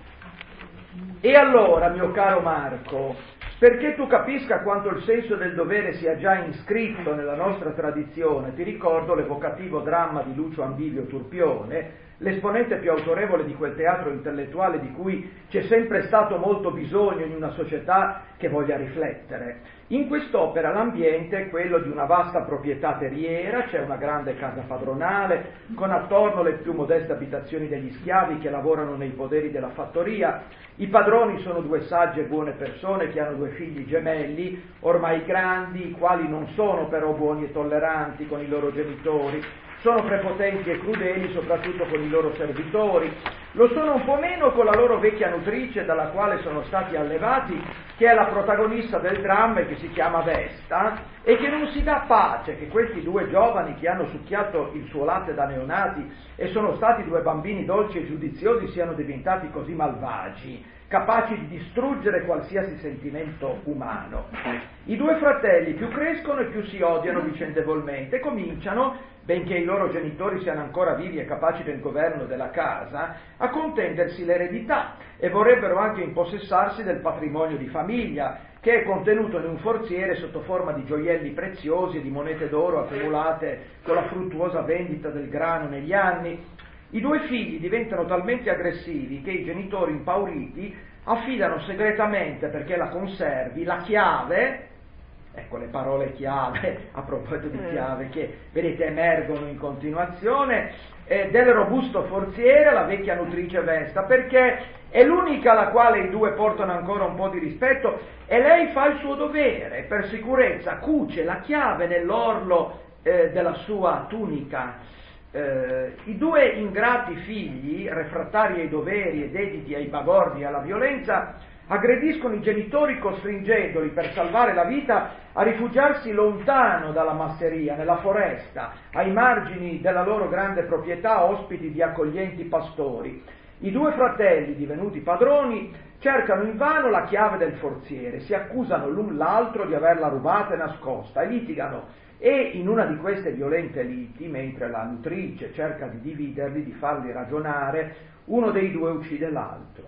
E allora, mio caro Marco, perché tu capisca quanto il senso del dovere sia già iscritto nella nostra tradizione, ti ricordo l'evocativo dramma di Lucio Ambilio Turpione, l'esponente più autorevole di quel teatro intellettuale di cui c'è sempre stato molto bisogno in una società che voglia riflettere. In quest'opera l'ambiente è quello di una vasta proprietà terriera, c'è una grande casa padronale, con attorno le più modeste abitazioni degli schiavi che lavorano nei poderi della fattoria. I padroni sono due sagge e buone persone che hanno due figli gemelli, ormai grandi, i quali non sono però buoni e tolleranti con i loro genitori. Sono prepotenti e crudeli soprattutto con i loro servitori, lo sono un po' meno con la loro vecchia nutrice dalla quale sono stati allevati, che è la protagonista del dramma e che si chiama Vesta, e che non si dà pace che questi due giovani che hanno succhiato il suo latte da neonati e sono stati due bambini dolci e giudiziosi siano diventati così malvagi, capaci di distruggere qualsiasi sentimento umano. I due fratelli più crescono e più si odiano vicendevolmente e cominciano, benché i loro genitori siano ancora vivi e capaci del governo della casa, a contendersi l'eredità e vorrebbero anche impossessarsi del patrimonio di famiglia, che è contenuto in un forziere sotto forma di gioielli preziosi e di monete d'oro accumulate con la fruttuosa vendita del grano negli anni. I due figli diventano talmente aggressivi che i genitori impauriti affidano segretamente, perché la conservi, la chiave, ecco le parole chiave, a proposito di chiave, che vedete emergono in continuazione, eh, del robusto forziere, la vecchia nutrice Vesta, perché è l'unica alla quale i due portano ancora un po' di rispetto, e lei fa il suo dovere, per sicurezza cuce la chiave nell'orlo eh, della sua tunica. Eh, I due ingrati figli, refrattari ai doveri e dediti ai bagordi e alla violenza, aggrediscono i genitori costringendoli, per salvare la vita, a rifugiarsi lontano dalla masseria, nella foresta, ai margini della loro grande proprietà, ospiti di accoglienti pastori. I due fratelli, divenuti padroni, cercano invano la chiave del forziere, si accusano l'un l'altro di averla rubata e nascosta e litigano. E in una di queste violente liti, mentre la nutrice cerca di dividerli, di farli ragionare, uno dei due uccide l'altro.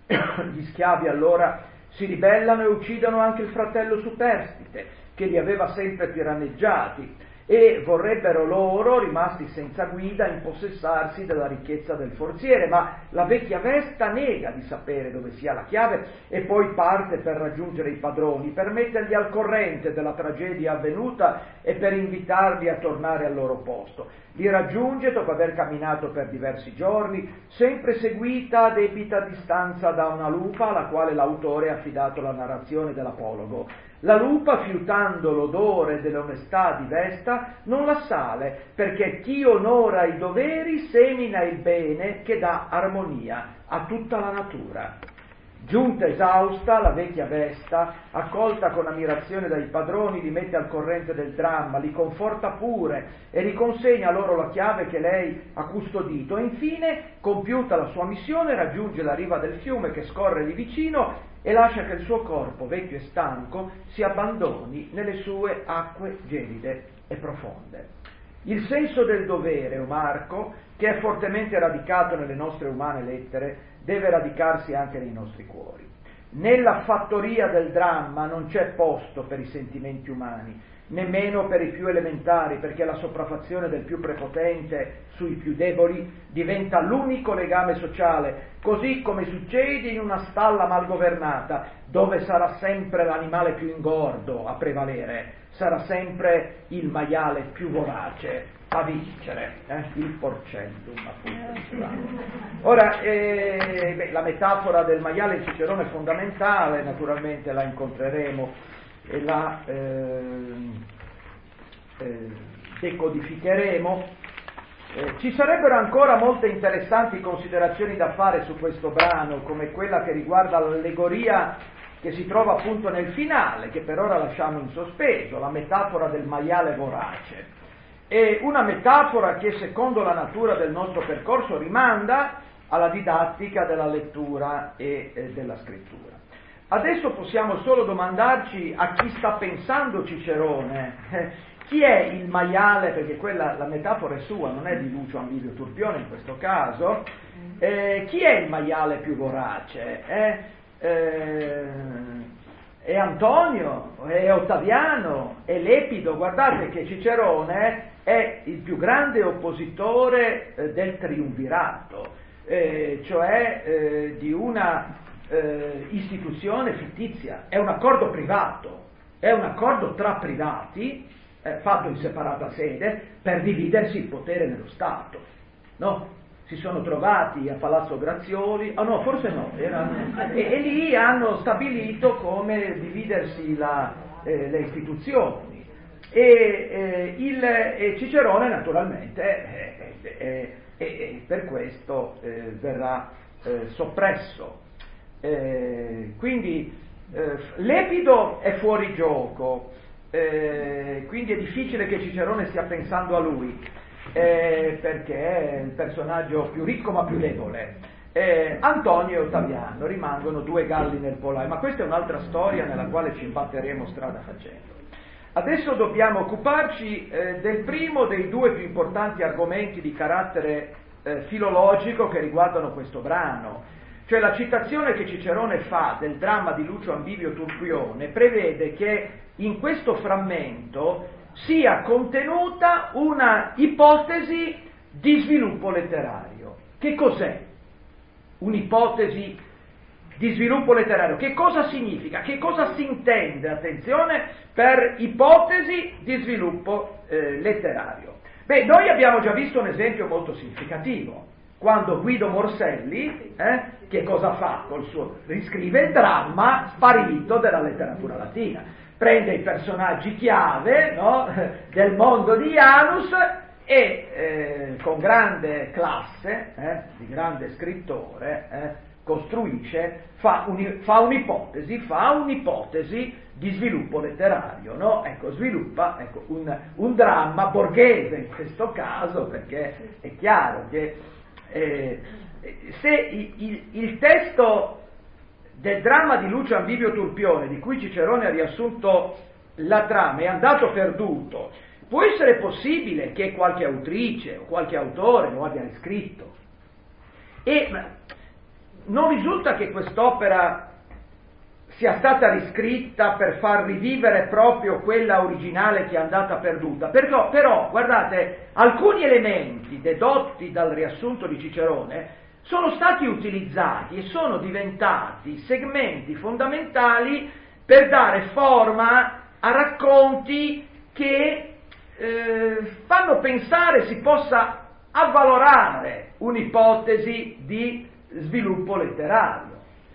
Gli schiavi allora si ribellano e uccidono anche il fratello superstite, che li aveva sempre tiranneggiati, e vorrebbero loro, rimasti senza guida, impossessarsi della ricchezza del forziere, ma la vecchia Vesta nega di sapere dove sia la chiave e poi parte per raggiungere i padroni, per metterli al corrente della tragedia avvenuta e per invitarli a tornare al loro posto. Li raggiunge dopo aver camminato per diversi giorni, sempre seguita a debita distanza da una lupa alla quale l'autore ha affidato la narrazione dell'apologo. La lupa, fiutando l'odore dell'onestà di Vesta, non l'assale, perché chi onora i doveri semina il bene che dà armonia a tutta la natura. Giunta esausta, la vecchia Vesta, accolta con ammirazione dai padroni, li mette al corrente del dramma, li conforta pure e riconsegna loro la chiave che lei ha custodito. E infine, compiuta la sua missione, raggiunge la riva del fiume che scorre lì vicino e lascia che il suo corpo, vecchio e stanco, si abbandoni nelle sue acque gelide e profonde. Il senso del dovere, o Marco, che è fortemente radicato nelle nostre umane lettere, deve radicarsi anche nei nostri cuori. Nella fattoria del dramma non c'è posto per i sentimenti umani, nemmeno per i più elementari, perché la sopraffazione del più prepotente sui più deboli diventa l'unico legame sociale, così come succede in una stalla mal governata, dove sarà sempre l'animale più ingordo a prevalere, sarà sempre il maiale più vorace a vincere, eh? il porcellum appunto. Ora, eh, beh, la metafora del maiale in Cicerone è fondamentale, naturalmente la incontreremo e la eh, eh, decodificheremo. Eh, ci sarebbero ancora molte interessanti considerazioni da fare su questo brano, come quella che riguarda l'allegoria che si trova appunto nel finale, che per ora lasciamo in sospeso, la metafora del maiale vorace. È una metafora che, secondo la natura del nostro percorso, rimanda alla didattica della lettura e eh, della scrittura. Adesso possiamo solo domandarci a chi sta pensando Cicerone, eh, chi è il maiale, perché quella, la metafora è sua, non è di Lucio Anbivio Turpione in questo caso, eh, chi è il maiale più vorace? Eh? Eh, è Antonio, è Ottaviano, è Lepido. Guardate che Cicerone è il più grande oppositore eh, del triumvirato, eh, cioè eh, di una eh, istituzione fittizia, è un accordo privato, è un accordo tra privati, eh, fatto in separata sede, per dividersi il potere nello Stato, no? Si sono trovati a Palazzo Grazioli, ah no, forse no, erano, e, e lì hanno stabilito come dividersi la, eh, le istituzioni. E, eh, il, e Cicerone naturalmente eh, eh, eh, eh, per questo eh, verrà eh, soppresso. Eh, quindi eh, Lepido è fuori gioco, eh, quindi è difficile che Cicerone stia pensando a lui. Eh, perché è il personaggio più ricco ma più debole. Eh, Antonio e Ottaviano rimangono due galli nel polaio, ma questa è un'altra storia nella quale ci imbatteremo strada facendo. Adesso dobbiamo occuparci eh, del primo dei due più importanti argomenti di carattere eh, filologico che riguardano questo brano, cioè la citazione che Cicerone fa del dramma di Lucio Anbivio Turpione prevede che in questo frammento sia contenuta una ipotesi di sviluppo letterario. Che cos'è un'ipotesi di sviluppo letterario? Che cosa significa? Che cosa si intende, attenzione, per ipotesi di sviluppo eh, letterario? Beh, noi abbiamo già visto un esempio molto significativo, quando Guido Morselli, eh, che cosa fa col suo? Riscrive il dramma sparito della letteratura latina. Prende i personaggi chiave, no, del mondo di Janus e eh, con grande classe, eh, di grande scrittore, eh, costruisce, fa, un, fa un'ipotesi, fa un'ipotesi di sviluppo letterario, no? Ecco, sviluppa ecco, un, un dramma borghese in questo caso, perché è chiaro che eh, se il, il, il testo del dramma di Lucio Anbivio Turpione, di cui Cicerone ha riassunto la trama, è andato perduto, può essere possibile che qualche autrice o qualche autore lo abbia riscritto. E non risulta che quest'opera sia stata riscritta per far rivivere proprio quella originale che è andata perduta. Però, però guardate, alcuni elementi dedotti dal riassunto di Cicerone sono stati utilizzati e sono diventati segmenti fondamentali per dare forma a racconti che eh, fanno pensare si possa avvalorare un'ipotesi di sviluppo letterario.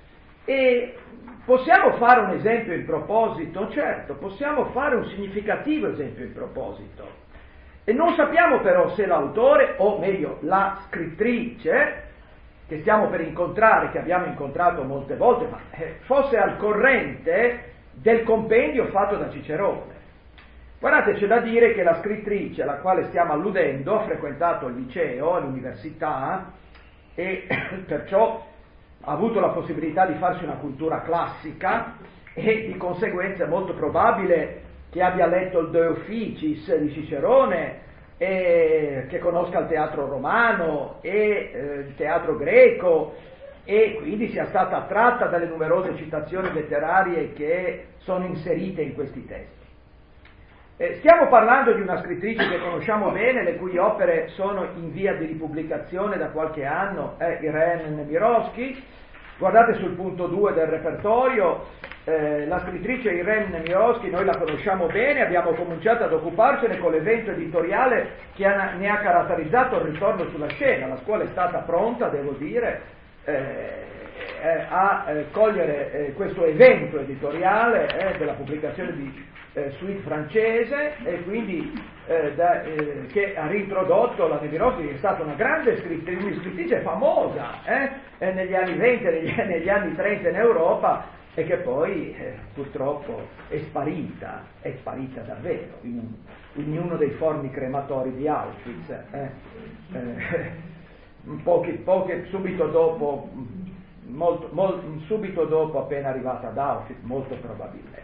E possiamo fare un esempio in proposito? Certo, possiamo fare un significativo esempio in proposito. E non sappiamo però se l'autore, o meglio la scrittrice, che stiamo per incontrare, che abbiamo incontrato molte volte, ma eh, fosse al corrente del compendio fatto da Cicerone. Guardate, c'è da dire che la scrittrice alla quale stiamo alludendo ha frequentato il liceo, l'università, e perciò ha avuto la possibilità di farsi una cultura classica e di conseguenza è molto probabile che abbia letto il De Officiis di Cicerone e che conosca il teatro romano e eh, il teatro greco e quindi sia stata attratta dalle numerose citazioni letterarie che sono inserite in questi testi. Eh, stiamo parlando di una scrittrice che conosciamo bene, le cui opere sono in via di ripubblicazione da qualche anno, è Irene Nemirovsky. Guardate sul punto due del repertorio, eh, la scrittrice Irene Nemirovsky noi la conosciamo bene, abbiamo cominciato ad occuparcene con l'evento editoriale che ha, ne ha caratterizzato il ritorno sulla scena. La scuola è stata pronta, devo dire, eh, eh, a eh, cogliere eh, questo evento editoriale eh, della pubblicazione di eh, Suite francese e quindi eh, da, eh, che ha reintrodotto la Nemirovsky, che è stata una grande scrittrice, una scrittrice famosa eh, eh, negli anni venti, negli, negli anni trenta in Europa e che poi eh, purtroppo è sparita, è sparita davvero in, un, in uno dei forni crematori di Auschwitz, eh, eh, pochi, pochi, subito dopo, molto, molto, subito dopo appena arrivata ad Auschwitz, molto probabilmente.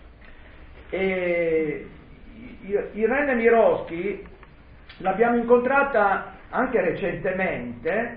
E Irene Nemirovsky l'abbiamo incontrata anche recentemente,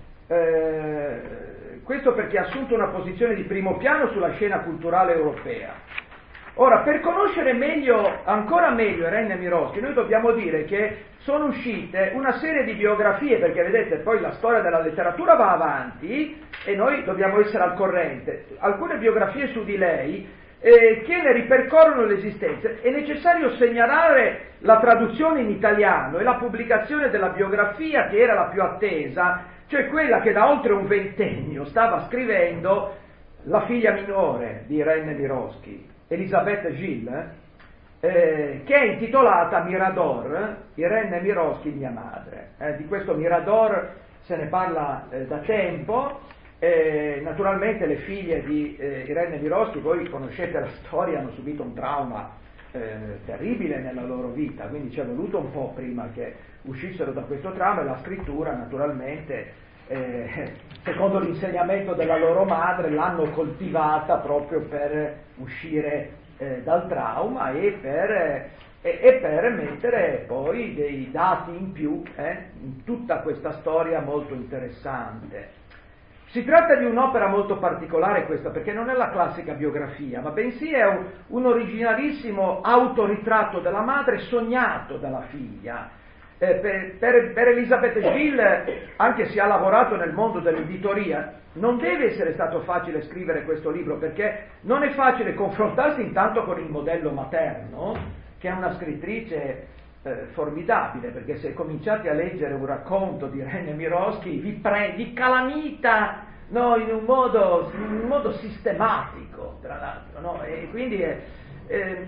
eh, questo perché ha assunto una posizione di primo piano sulla scena culturale europea. Ora, per conoscere meglio, ancora meglio Irene Nemirovsky, noi dobbiamo dire che sono uscite una serie di biografie, perché vedete poi la storia della letteratura va avanti e noi dobbiamo essere al corrente. Alcune biografie su di lei eh, che ne ripercorrono l'esistenza. È necessario segnalare la traduzione in italiano e la pubblicazione della biografia che era la più attesa, cioè quella che da oltre un ventennio stava scrivendo la figlia minore di Irene Nemirovsky, Elisabeth Gilles, eh, che è intitolata Mirador, Irene Nemirovsky, mia madre. Eh, di questo Mirador se ne parla eh, da tempo. Eh, naturalmente le figlie di eh, Irene Nemirovsky, voi conoscete la storia, hanno subito un trauma eh, terribile nella loro vita, quindi ci è voluto un po' prima che uscissero da questo trauma e la scrittura naturalmente, eh, secondo l'insegnamento della loro madre, l'hanno coltivata proprio per uscire eh, dal trauma e per, eh, e, e per mettere poi dei dati in più eh, in tutta questa storia molto interessante. Si tratta di un'opera molto particolare questa, perché non è la classica biografia, ma bensì è un, un originalissimo autoritratto della madre sognato dalla figlia. Eh, per, per, per Elisabeth Gilles, anche se ha lavorato nel mondo dell'editoria, non deve essere stato facile scrivere questo libro, perché non è facile confrontarsi intanto con il modello materno, che è una scrittrice Eh, formidabile, perché se cominciate a leggere un racconto di Irene Nemirovsky vi, pre- vi calamita no, in, un modo, in un modo sistematico, tra l'altro, no? E quindi eh, eh,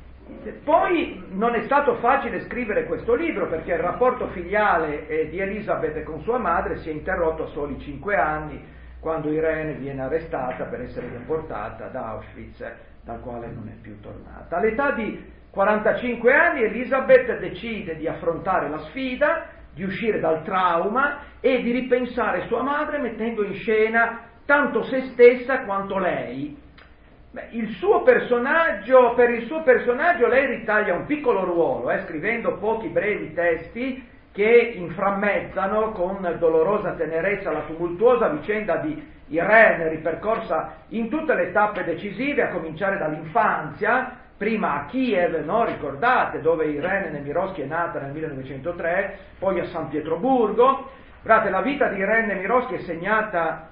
poi non è stato facile scrivere questo libro, perché il rapporto filiale eh, di Elisabeth con sua madre si è interrotto a soli cinque anni, quando Irene viene arrestata per essere deportata da Auschwitz, dal quale non è più tornata. All'età di quarantacinque anni Elisabeth decide di affrontare la sfida, di uscire dal trauma e di ripensare sua madre mettendo in scena tanto se stessa quanto lei. Beh, il suo personaggio, per il suo personaggio lei ritaglia un piccolo ruolo, eh, scrivendo pochi brevi testi che inframmezzano con dolorosa tenerezza la tumultuosa vicenda di Irene, ripercorsa in tutte le tappe decisive, a cominciare dall'infanzia, prima a Kiev, no? Ricordate, dove Irene Nemirovsky è nata nel millenovecentotre, poi a San Pietroburgo. Guardate, la vita di Irene Nemirovsky è segnata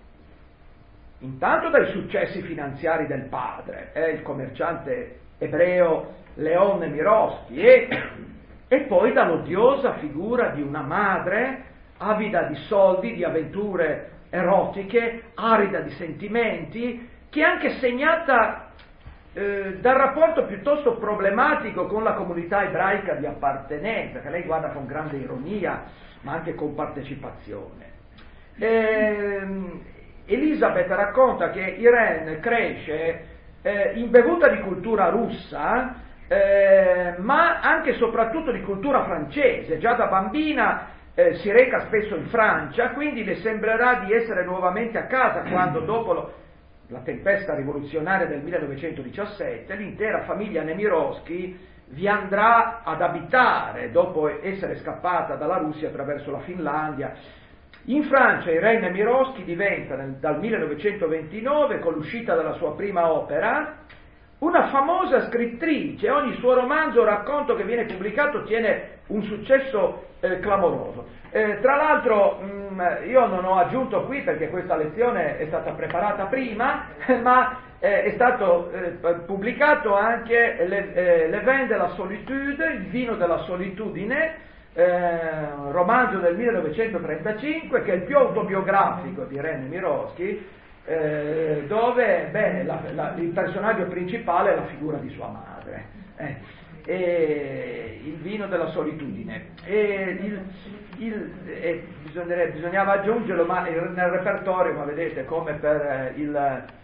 intanto dai successi finanziari del padre, eh, il commerciante ebreo Leon Nemirovsky, e, e poi dall'odiosa figura di una madre avida di soldi, di avventure erotiche, arida di sentimenti, che è anche segnata eh, dal rapporto piuttosto problematico con la comunità ebraica di appartenenza, che lei guarda con grande ironia, ma anche con partecipazione. Ehm, Elisabeth racconta che Irene cresce eh, imbevuta di cultura russa, eh, ma anche e soprattutto di cultura francese. Già da bambina eh, si reca spesso in Francia, quindi le sembrerà di essere nuovamente a casa quando, dopo lo, la tempesta rivoluzionaria del millenovecentodiciassette, l'intera famiglia Nemirovsky vi andrà ad abitare dopo essere scappata dalla Russia attraverso la Finlandia. In Francia Irene Nemirovsky diventa nel, dal millenovecentoventinove, con l'uscita della sua prima opera, una famosa scrittrice. Ogni suo romanzo o racconto che viene pubblicato ottiene un successo eh, clamoroso. Eh, tra l'altro mh, io non ho aggiunto qui, perché questa lezione è stata preparata prima, ma eh, è stato eh, pubblicato anche Le, eh, Le Vin de la Solitude, il vino della solitudine, Eh, un romanzo del millenovecentotrentacinque, che è il più autobiografico di Irene Nemirovsky, eh, dove beh, la, la, il personaggio principale è la figura di sua madre, eh, e il vino della solitudine. E il, il, e bisognava aggiungerlo ma nel repertorio, ma vedete, come per il,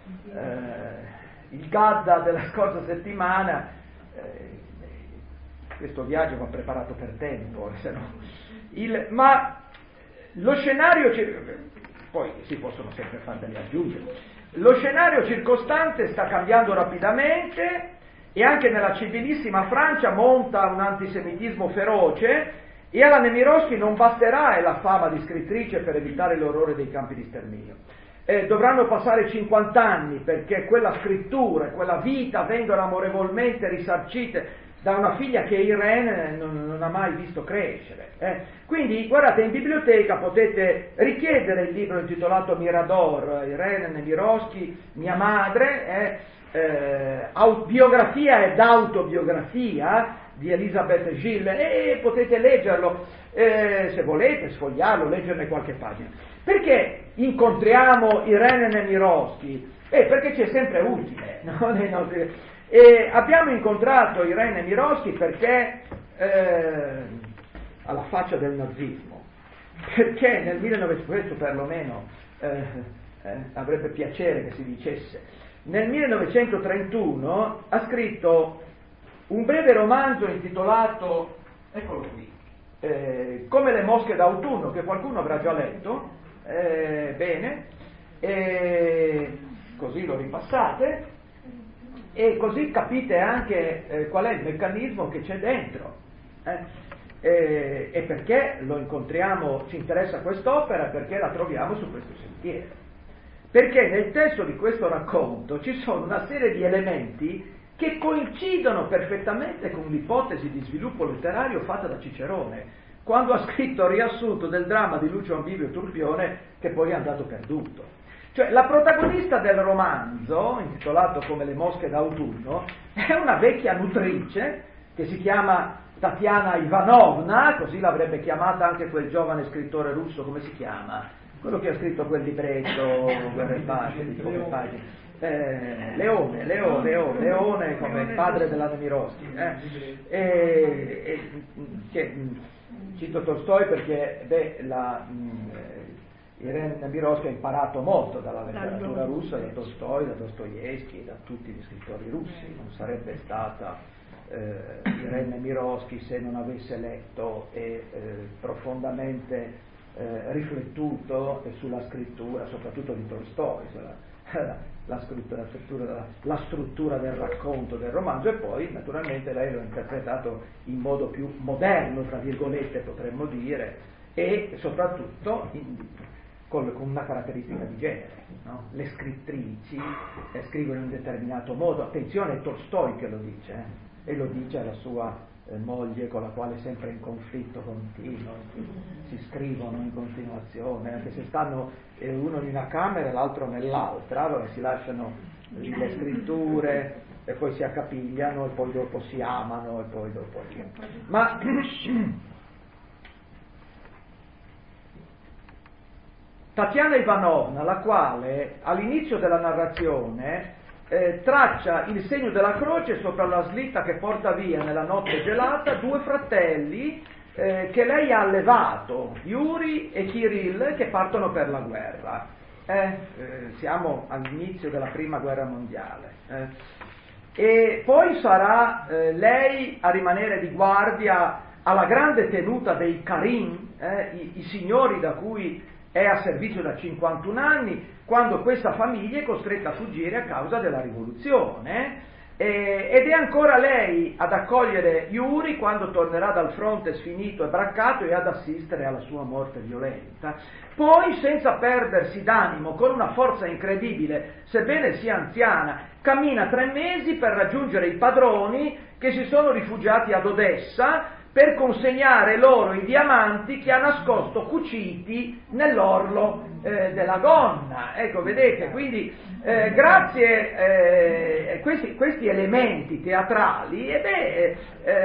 eh, il Gadda della scorsa settimana, eh, questo viaggio va preparato per tempo, se no. il, ma lo scenario, poi si possono sempre fare delle aggiunte, lo scenario circostante sta cambiando rapidamente, e anche nella civilissima Francia monta un antisemitismo feroce, e alla Nemirovsky non basterà la fama di scrittrice per evitare l'orrore dei campi di sterminio. Eh, dovranno passare cinquanta anni perché quella scrittura, quella vita vengano amorevolmente risarcite da una figlia che Irene non, non ha mai visto crescere. Eh. Quindi, guardate, in biblioteca potete richiedere il libro intitolato Mirador, Irene Nemirovsky, mia madre, eh, eh, biografia ed autobiografia di Elisabeth Gilles, e potete leggerlo, eh, se volete, sfogliarlo, leggerne qualche pagina. Perché incontriamo Irene Nemirovsky? Eh, perché ci è sempre utile, no? Nei nostri... E abbiamo incontrato Irene Nemirovsky perché, eh, alla faccia del nazismo, perché nel millenovecento, perlomeno eh, eh, avrebbe piacere che si dicesse, nel millenovecentotrentuno ha scritto un breve romanzo intitolato, eccolo qui, eh, Come le mosche d'autunno, che qualcuno avrà già letto, eh, bene, e così lo ripassate, e così capite anche eh, qual è il meccanismo che c'è dentro, eh? e, e perché lo incontriamo, ci interessa quest'opera, perché la troviamo su questo sentiero, perché nel testo di questo racconto ci sono una serie di elementi che coincidono perfettamente con l'ipotesi di sviluppo letterario fatta da Cicerone, quando ha scritto il riassunto del dramma di Lucio Ambibio Turpione, che poi è andato perduto. Cioè, la protagonista del romanzo, intitolato Come le mosche d'autunno, è una vecchia nutrice che si chiama Tatiana Ivanovna, così l'avrebbe chiamata anche quel giovane scrittore russo, come si chiama? Quello che ha scritto quel libretto, Guerra e Pace, di poche pagine. Eh, Leone, Leone, Leone, Leone come padre della Nemirovsky. Eh? E, e, che, cito Tolstoi perché, beh, la... Irene Nemirovsky ha imparato molto dalla letteratura russa, da Tolstoi, da Dostoevskij, da tutti gli scrittori russi. Non sarebbe stata eh, Irene Nemirovsky se non avesse letto e eh, profondamente eh, riflettuto sulla scrittura, soprattutto di Tolstoi, la, la, scrittura, la, struttura, la struttura del racconto, del romanzo, e poi naturalmente lei lo ha interpretato in modo più moderno, tra virgolette potremmo dire, e soprattutto in, con, con una caratteristica di genere, no? Le scrittrici eh, scrivono in un determinato modo, attenzione, è Tolstoi che lo dice, eh? E lo dice alla sua eh, moglie, con la quale è sempre in conflitto continuo, si scrivono in continuazione, anche se stanno eh, uno in una camera e l'altro nell'altra, allora si lasciano lì le scritture e poi si accapigliano e poi dopo si amano e poi dopo lì. Ma Tatiana Ivanovna, la quale all'inizio della narrazione eh, traccia il segno della croce sopra la slitta che porta via nella notte gelata due fratelli eh, che lei ha allevato, Yuri e Kirill, che partono per la guerra. Eh, eh, siamo all'inizio della prima guerra mondiale. Eh. E poi sarà eh, lei a rimanere di guardia alla grande tenuta dei Karin, eh, i, i signori da cui è a servizio da cinquantuno anni, quando questa famiglia è costretta a fuggire a causa della rivoluzione, eh, ed è ancora lei ad accogliere Yuri quando tornerà dal fronte sfinito e braccato e ad assistere alla sua morte violenta. Poi, senza perdersi d'animo, con una forza incredibile, sebbene sia anziana, cammina tre mesi per raggiungere i padroni che si sono rifugiati ad Odessa, per consegnare loro i diamanti che ha nascosto cuciti nell'orlo eh, della gonna. Ecco, vedete, quindi eh, grazie a eh, questi, questi elementi teatrali eh beh,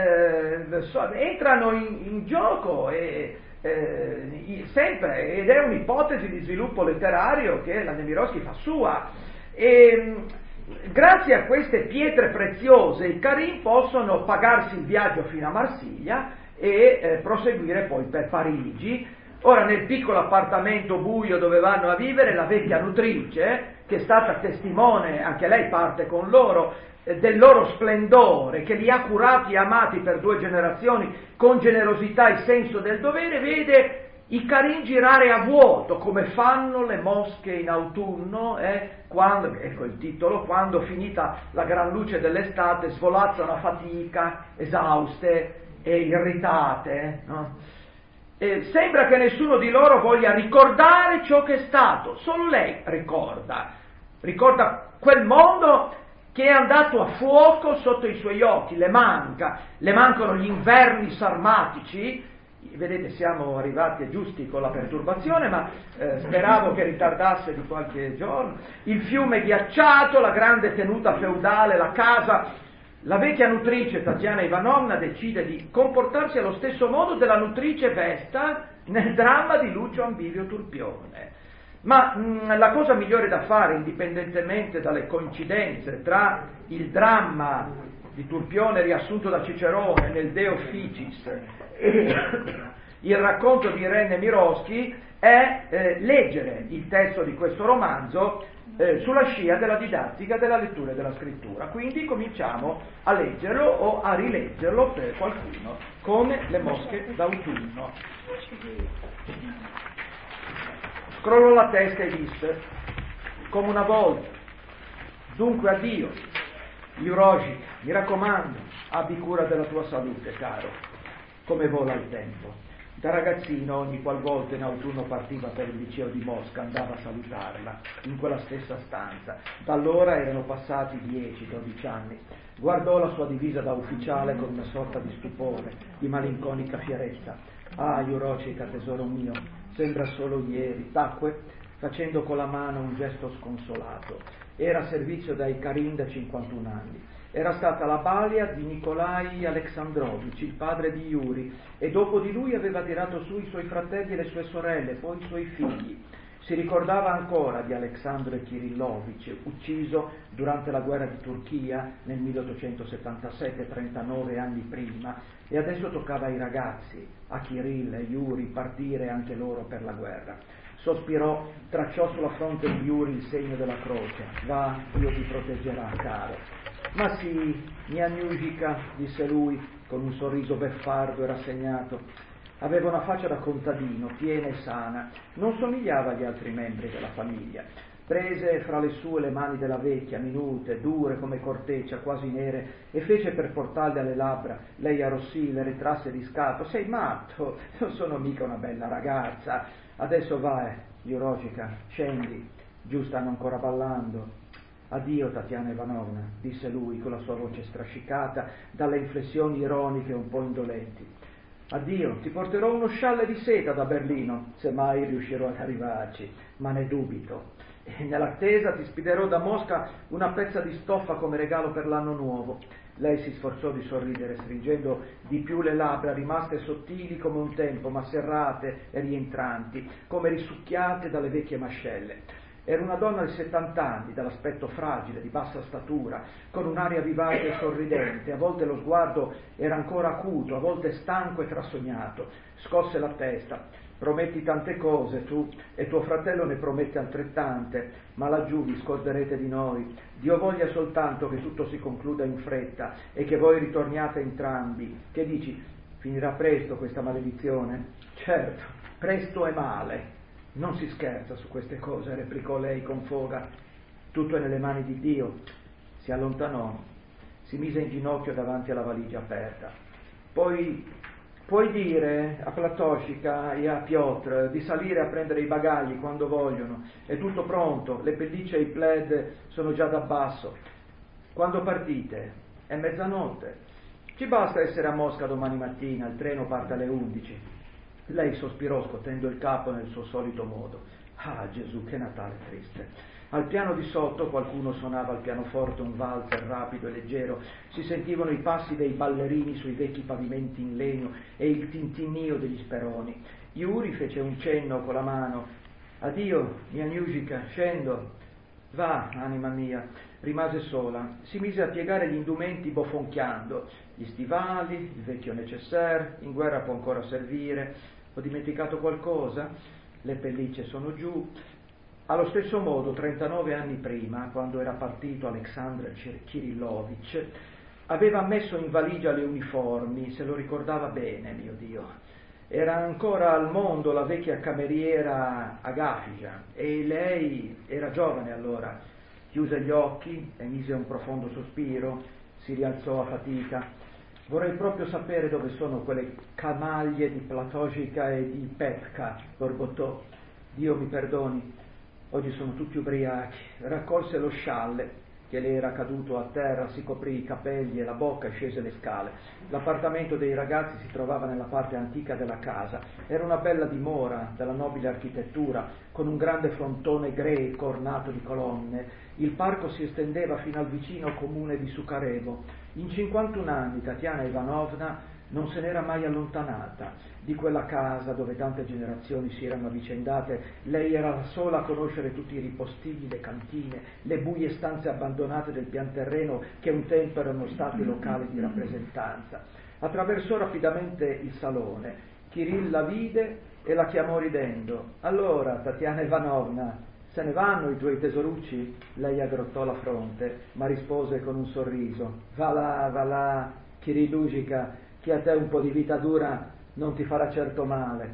eh, so, entrano in, in gioco e, eh, sempre, ed è un'ipotesi di sviluppo letterario che la Nemirovsky fa sua. E, grazie a queste pietre preziose i Karin possono pagarsi il viaggio fino a Marsiglia e eh, proseguire poi per Parigi. Ora, nel piccolo appartamento buio dove vanno a vivere, la vecchia nutrice, che è stata testimone, anche lei parte con loro, eh, del loro splendore, che li ha curati e amati per due generazioni con generosità e senso del dovere, vede i Karin girare a vuoto, come fanno le mosche in autunno, eh, quando, ecco il titolo, quando finita la gran luce dell'estate svolazzano a fatica, esauste e irritate. No? E sembra che nessuno di loro voglia ricordare ciò che è stato, solo lei ricorda, ricorda quel mondo che è andato a fuoco sotto i suoi occhi, le manca, le mancano gli inverni sarmatici. Vedete, siamo arrivati a giusti con la perturbazione, ma eh, speravo che ritardasse di qualche giorno. Il fiume ghiacciato, la grande tenuta feudale, la casa. La vecchia nutrice Tatiana Ivanovna decide di comportarsi allo stesso modo della nutrice Vesta nel dramma di Lucio Ambivio Turpione. Ma mh, la cosa migliore da fare, indipendentemente dalle coincidenze tra il dramma di Turpione riassunto da Cicerone nel De Officiis e il racconto di Irene Nemirovsky, è eh, leggere il testo di questo romanzo eh, sulla scia della didattica della lettura e della scrittura. Quindi cominciamo a leggerlo o a rileggerlo per qualcuno, come Le mosche d'autunno. Scrollò la testa e disse, come una volta, dunque addio, Jurojik, mi raccomando, abbi cura della tua salute, caro. Come vola il tempo. Da ragazzino, ogni qualvolta in autunno partiva per il liceo di Mosca, andava a salutarla, in quella stessa stanza. Da allora erano passati dieci dodici anni. Guardò la sua divisa da ufficiale con una sorta di stupore, di malinconica fierezza. Ah, Jurojika, tesoro mio, sembra solo ieri. Tacque, facendo con la mano un gesto sconsolato. Era a servizio dai Karin da cinquantuno anni. Era stata la balia di Nikolai Alexandrovich, il padre di Yuri, e dopo di lui aveva tirato su i suoi fratelli e le sue sorelle, poi i suoi figli. Si ricordava ancora di Alexandro Kirillovich, ucciso durante la guerra di Turchia nel milleottocentosettantasette, trentanove anni prima, e adesso toccava ai ragazzi, a Kirill e Yuri, partire anche loro per la guerra. Sospirò, tracciò sulla fronte di Yuri il segno della croce. Va, Dio ti proteggerà, caro. Ma sì, mia Nujika, disse lui con un sorriso beffardo e rassegnato, Aveva una faccia da contadino, piena e sana, non somigliava agli altri membri della famiglia. Prese fra le sue le mani della vecchia, minute, dure come corteccia, quasi nere, e fece per portarle alle labbra. Lei arrossì, le ritrasse di scatto. Sei matto, non sono mica una bella ragazza. Adesso vai, Jurocica, scendi, giù stanno ancora ballando. Addio, Tatiana Ivanovna, disse lui con la sua voce strascicata dalle inflessioni ironiche un po' indolenti. Addio, ti porterò uno scialle di seta da Berlino, se mai riuscirò ad arrivarci, ma ne dubito. E nell'attesa ti spiderò da Mosca una pezza di stoffa come regalo per l'anno nuovo. Lei si sforzò di sorridere, stringendo di più le labbra, rimaste sottili come un tempo, ma serrate e rientranti, come risucchiate dalle vecchie mascelle. Era una donna di settant'anni, dall'aspetto fragile, di bassa statura, con un'aria vivace e sorridente. A volte lo sguardo era ancora acuto, a volte stanco e trasognato. Scosse la testa. Prometti tante cose tu, e tuo fratello ne promette altrettante, ma laggiù vi scorderete di noi. Dio voglia soltanto che tutto si concluda in fretta e che voi ritorniate entrambi. Che dici? Finirà presto questa maledizione? Certo, presto e male. Non si scherza su queste cose, replicò lei con foga. Tutto è nelle mani di Dio. Si allontanò, si mise in ginocchio davanti alla valigia aperta. Poi puoi dire a Platoscica e a Piotr di salire a prendere i bagagli quando vogliono. È tutto pronto, le pellicce e i plaid sono già da basso. Quando partite? È mezzanotte. Ci basta essere a Mosca domani mattina, il treno parte alle undici. Lei sospirò scuotendo il capo nel suo solito modo. Ah, Gesù, che Natale triste. Al piano di sotto qualcuno suonava al pianoforte un valzer rapido e leggero. Si sentivano i passi dei ballerini sui vecchi pavimenti in legno e il tintinnio degli speroni. Yuri fece un cenno con la mano. Addio, mia Niusica, scendo. Va, anima mia. Rimase sola. Si mise a piegare gli indumenti bofonchiando. Gli stivali, il vecchio nécessaire, in guerra può ancora servire. Ho dimenticato qualcosa? Le pellicce sono giù. Allo stesso modo, trentanove anni prima, quando era partito Aleksandr Kirillovich, aveva messo in valigia le uniformi, se lo ricordava bene, mio Dio. Era ancora al mondo la vecchia cameriera Agafija e lei era giovane allora. Chiuse gli occhi, emise un profondo sospiro, si rialzò a fatica. Vorrei proprio sapere dove sono quelle camaglie di Platoscica e di Petka, borbottò. Dio mi perdoni, oggi sono tutti ubriachi. Raccolse lo scialle che le era caduto a terra, si coprì i capelli e la bocca e scese le scale. L'appartamento dei ragazzi si trovava nella parte antica della casa. Era una bella dimora della nobile architettura, con un grande frontone greco ornato di colonne. Il parco si estendeva fino al vicino comune di Sukarevo. In cinquantuno anni Tatiana Ivanovna non se n'era mai allontanata. Di quella casa dove tante generazioni si erano avvicendate, lei era la sola a conoscere tutti i ripostigli, le cantine, le buie stanze abbandonate del pian terreno che un tempo erano stati locali di rappresentanza. Attraversò rapidamente il salone. Kirill la vide e la chiamò ridendo. Allora, Tatiana Ivanovna, se ne vanno i tuoi tesorucci? Lei aggrottò la fronte, ma rispose con un sorriso. Va là, va là, Kirillugica, che a te un po' di vita dura non ti farà certo male.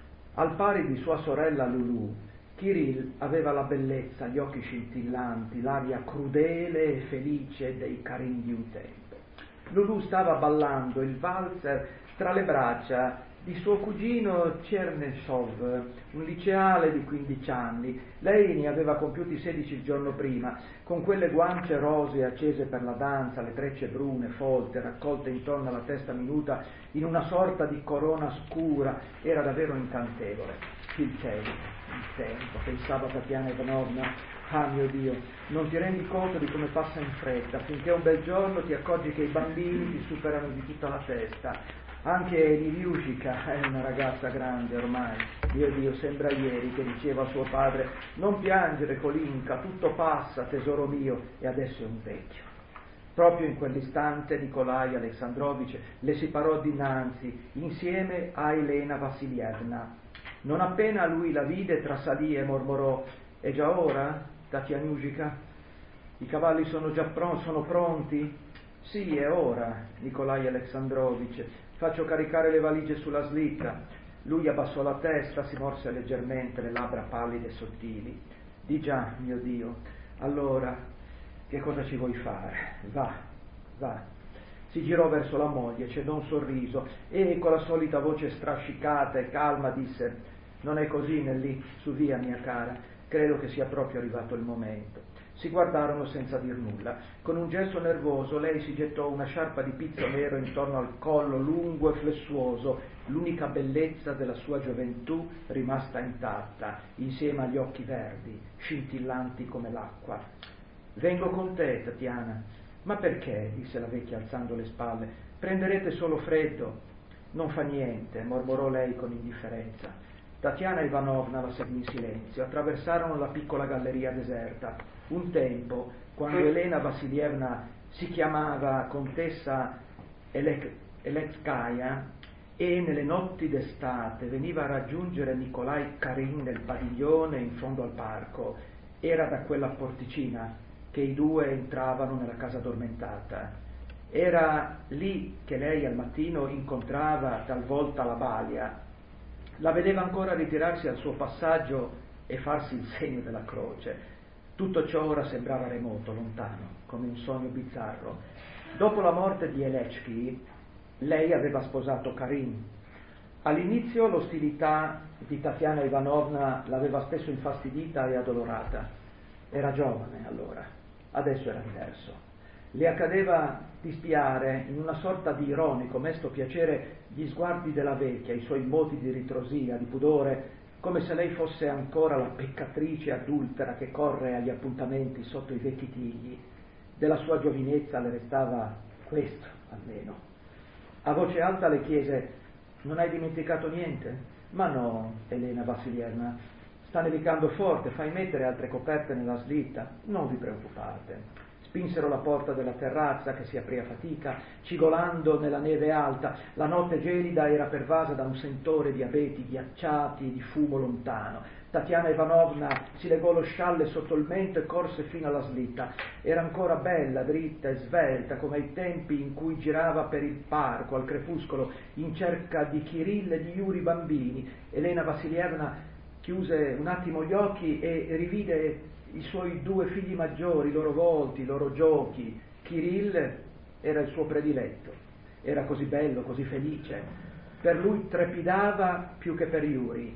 Al pari di sua sorella Lulù, Kirill aveva la bellezza, gli occhi scintillanti, l'aria crudele e felice dei carini di un tempo. Lulù stava ballando il valzer tra le braccia di suo cugino Chernesov, un liceale di quindici anni. Lei ne aveva compiuti sedici il giorno prima, con quelle guance rosee accese per la danza, le trecce brune, folte, raccolte intorno alla testa minuta in una sorta di corona scura. Era davvero incantevole. Il tempo, il tempo, pensava Tatiana Ivanovna. Ah mio Dio, non ti rendi conto di come passa in fretta, finché un bel giorno ti accorgi che i bambini ti superano di tutta la testa. Anche Liliushika è una ragazza grande ormai. Mio Dio, sembra ieri che diceva a suo padre: non piangere, Colinka, tutto passa, tesoro mio, e adesso è un vecchio. Proprio in quell'istante Nikolai Aleksandrovich le si parò dinanzi, insieme a Elena Vassilievna. Non appena lui la vide, trasalì e mormorò: è già ora, Tatianushika? I cavalli sono già pronti, sono pronti? Sì, è ora, Nikolai Aleksandrovich. faccio caricare le valigie sulla slitta. Lui abbassò la testa, si morse leggermente le labbra pallide e sottili. Di già, mio Dio, allora che cosa ci vuoi fare? Va, va. Si girò verso la moglie, cedò un sorriso e con la solita voce strascicata e calma disse: non è così, Nelly, su via mia cara, credo che sia proprio arrivato il momento. Si guardarono senza dir nulla. Con un gesto nervoso lei si gettò una sciarpa di pizzo nero intorno al collo lungo e flessuoso, l'unica bellezza della sua gioventù rimasta intatta, insieme agli occhi verdi, scintillanti come l'acqua. Vengo con te, Tatiana. Ma perché? Disse la vecchia alzando le spalle. Prenderete solo freddo. Non fa niente, mormorò lei con indifferenza. Tatiana Ivanovna la seguì in silenzio. Attraversarono la piccola galleria deserta. Un tempo, quando Elena Vassilievna si chiamava contessa Eletskaya e nelle notti d'estate veniva a raggiungere Nikolai Karin nel padiglione in fondo al parco, era da quella porticina che i due entravano nella casa addormentata. Era lì che lei al mattino incontrava talvolta la balia. La vedeva ancora ritirarsi al suo passaggio e farsi il segno della croce. Tutto ciò ora sembrava remoto, lontano, come un sogno bizzarro. Dopo la morte di Elechki, lei aveva sposato Karin. All'inizio l'ostilità di Tatiana Ivanovna l'aveva spesso infastidita e addolorata. Era giovane allora, adesso era diverso. Le accadeva di spiare in una sorta di ironico, mesto piacere gli sguardi della vecchia, i suoi moti di ritrosia, di pudore, come se lei fosse ancora la peccatrice adultera che corre agli appuntamenti sotto i vecchi tigli. Della sua giovinezza le restava questo, almeno. A voce alta le chiese: non hai dimenticato niente? Ma no, Elena Vassilievna, sta nevicando forte, fai mettere altre coperte nella slitta, non vi preoccupate. Spinsero la porta della terrazza che si aprì a fatica, cigolando nella neve alta. La notte gelida era pervasa da un sentore di abeti ghiacciati e di fumo lontano. Tatiana Ivanovna si legò lo scialle sotto il mento e corse fino alla slitta. Era ancora bella, dritta e svelta, come ai tempi in cui girava per il parco al crepuscolo in cerca di Kirill e di Yuri bambini. Elena Vassilievna chiuse un attimo gli occhi e rivide i suoi due figli maggiori, i loro volti, i loro giochi. Kirill era il suo prediletto, era così bello, così felice. Per lui trepidava più che per Yuri.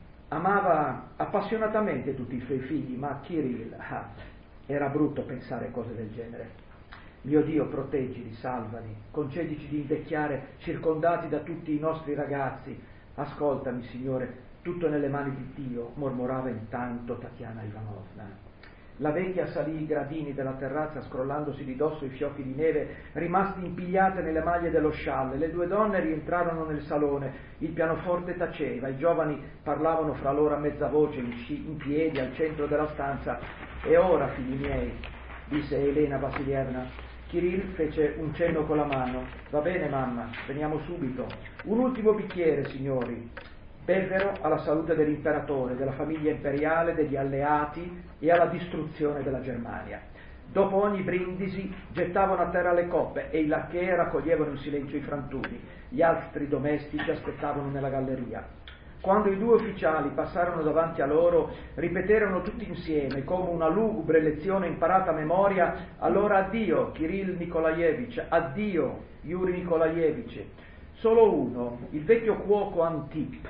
Amava appassionatamente tutti i suoi figli, ma Kirill, ah, era brutto pensare cose del genere. Mio Dio, proteggili, salvali, concedici di invecchiare circondati da tutti i nostri ragazzi. Ascoltami, Signore, tutto nelle mani di Dio, mormorava intanto Tatiana Ivanovna. La vecchia salì i gradini della terrazza scrollandosi di dosso i fiocchi di neve rimasti impigliate nelle maglie dello scialle. Le due donne rientrarono nel salone, il pianoforte taceva, i giovani parlavano fra loro a mezza voce in, sci- in piedi al centro della stanza. E ora, figli miei, disse Elena Vassilievna. Kirill fece un cenno con la mano. Va bene, mamma, veniamo subito. Un ultimo bicchiere, signori. Bevvero alla salute dell'imperatore, della famiglia imperiale, degli alleati e alla distruzione della Germania. Dopo ogni brindisi gettavano a terra le coppe e i lacchè raccoglievano in silenzio i frantumi. Gli altri domestici aspettavano nella galleria. Quando i due ufficiali passarono davanti a loro, ripeterono tutti insieme, come una lugubre lezione imparata a memoria: allora addio Kirill Nikolaevich, addio Yuri Nikolaevich. Solo uno, il vecchio cuoco Antip,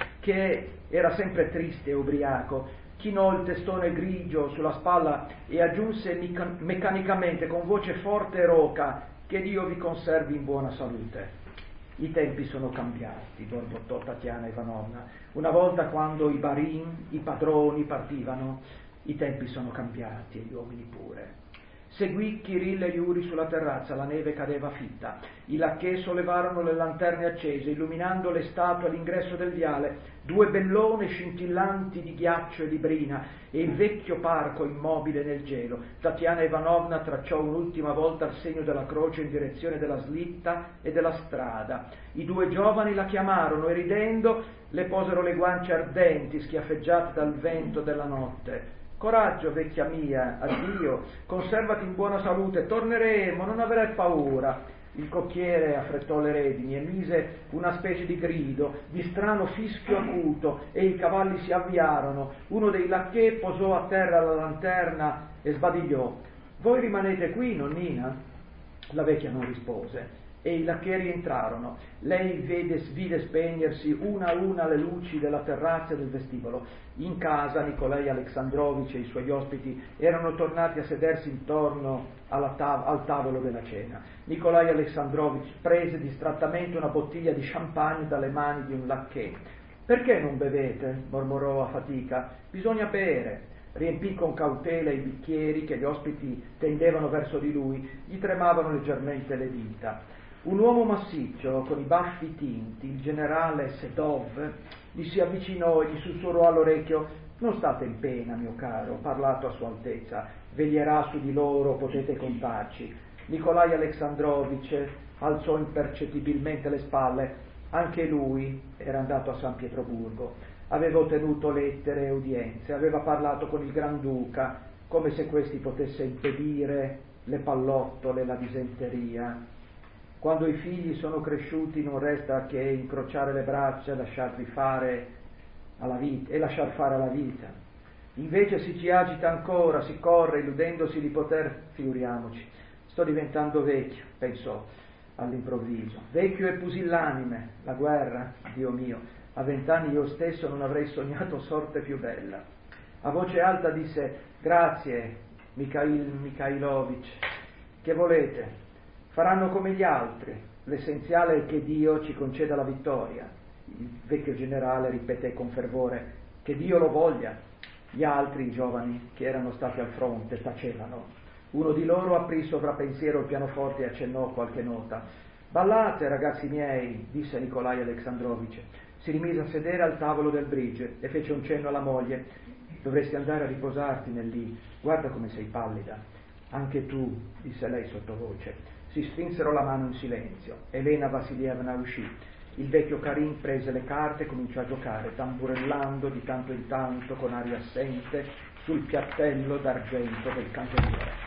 che era sempre triste e ubriaco, chinò il testone grigio sulla spalla e aggiunse mica- meccanicamente con voce forte e roca: che Dio vi conservi in buona salute. I tempi sono cambiati, borbottò Tatiana Ivanovna. Una volta, quando i barin, i padroni partivano, i tempi sono cambiati e gli uomini pure. Seguì Kirill e Yuri sulla terrazza, la neve cadeva fitta. I lacchè sollevarono le lanterne accese, illuminando le statue all'ingresso del viale, due bellone scintillanti di ghiaccio e di brina, e il vecchio parco immobile nel gelo. Tatiana Ivanovna tracciò un'ultima volta il segno della croce in direzione della slitta e della strada. I due giovani la chiamarono e, ridendo, le posero le guance ardenti, schiaffeggiate dal vento della notte. Coraggio, vecchia mia, addio, conservati in buona salute, torneremo, non avere paura. Il cocchiere affrettò le redini e mise una specie di grido, di strano fischio acuto, e i cavalli si avviarono. Uno dei lacchè posò a terra la lanterna e sbadigliò: «Voi rimanete qui, nonnina?» La vecchia non rispose e i lacchè rientrarono. Lei vede, vide spegnersi una a una le luci della terrazza e del vestibolo. In casa Nikolai Alexandrovich e i suoi ospiti erano tornati a sedersi intorno alla tav- al tavolo della cena. Nikolai Alexandrovich prese distrattamente una bottiglia di champagne dalle mani di un lacchè. «Perché non bevete?» mormorò a fatica. «Bisogna bere». Riempì con cautela i bicchieri che gli ospiti tendevano verso di lui, gli tremavano leggermente le dita. Un uomo massiccio, con i baffi tinti, il generale Sedov, gli si avvicinò e gli sussurrò all'orecchio: «Non state in pena, mio caro, ho parlato a Sua Altezza, veglierà su di loro, potete contarci». Nikolai Alexandrovich alzò impercettibilmente le spalle. Anche lui era andato a San Pietroburgo. Aveva ottenuto lettere e udienze, aveva parlato con il Granduca, come se questi potesse impedire le pallottole, la disenteria. Quando i figli sono cresciuti non resta che incrociare le braccia e lasciarli fare alla vita, e lasciar fare alla vita. Invece si ci agita ancora, si corre, illudendosi di poter... Figuriamoci, sto diventando vecchio, pensò all'improvviso. Vecchio e pusillanime, la guerra, Dio mio. A vent'anni io stesso non avrei sognato sorte più bella. A voce alta disse: «Grazie, Mikhail Mikhailovich. Che volete? Faranno come gli altri. L'essenziale è che Dio ci conceda la vittoria». Il vecchio generale ripeté con fervore: «Che Dio lo voglia». Gli altri, i giovani, che erano stati al fronte, tacevano. Uno di loro aprì sovrappensiero il pianoforte e accennò qualche nota. «Ballate, ragazzi miei», disse Nikolai Alexandrovich. Si rimise a sedere al tavolo del bridge e fece un cenno alla moglie: «Dovresti andare a riposarti nel lì, guarda come sei pallida». «Anche tu», disse lei sottovoce. Si strinsero la mano in silenzio. Elena Vassilievna uscì. Il vecchio Karin prese le carte e cominciò a giocare, tamburellando di tanto in tanto con aria assente sul piattello d'argento del candeliere.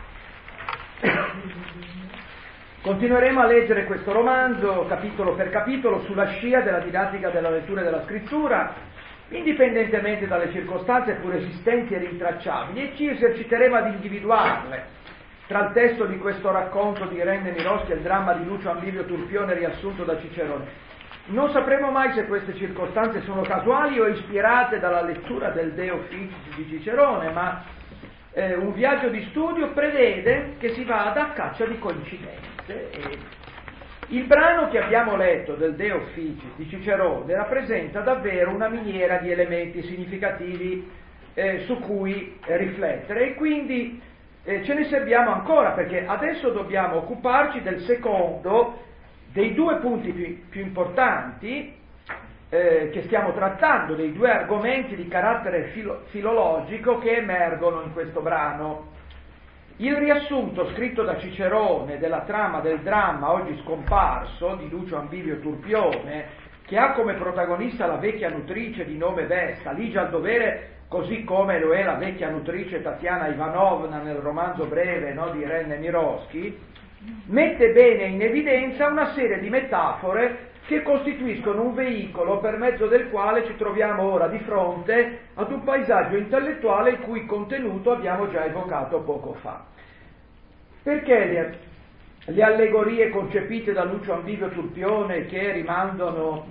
Continueremo a leggere questo romanzo capitolo per capitolo sulla scia della didattica della lettura e della scrittura, indipendentemente dalle circostanze pur esistenti e rintracciabili, e ci eserciteremo ad individuarle tra il testo di questo racconto di Irene Nemirovsky e il dramma di Lucio Ambivio Turpione riassunto da Cicerone. Non sapremo mai se queste circostanze sono casuali o ispirate dalla lettura del De Officiis di Cicerone, ma eh, un viaggio di studio prevede che si vada a caccia di coincidenze. E il brano che abbiamo letto del De Officiis di Cicerone rappresenta davvero una miniera di elementi significativi eh, su cui eh, riflettere, e quindi eh, ce ne serviamo ancora, perché adesso dobbiamo occuparci del secondo dei due punti più, più importanti eh, che stiamo trattando, dei due argomenti di carattere filo, filologico che emergono in questo brano. Il riassunto scritto da Cicerone della trama del dramma oggi scomparso di Lucio Ambivio Turpione, che ha come protagonista la vecchia nutrice di nome Vesta, ligia al dovere, così come lo è la vecchia nutrice Tatiana Ivanovna nel romanzo breve, no, di Irene Nemirovsky, mette bene in evidenza una serie di metafore che costituiscono un veicolo per mezzo del quale ci troviamo ora di fronte ad un paesaggio intellettuale il cui contenuto abbiamo già evocato poco fa. Perché le, le allegorie concepite da Lucio Ambivio Turpione, che rimandano,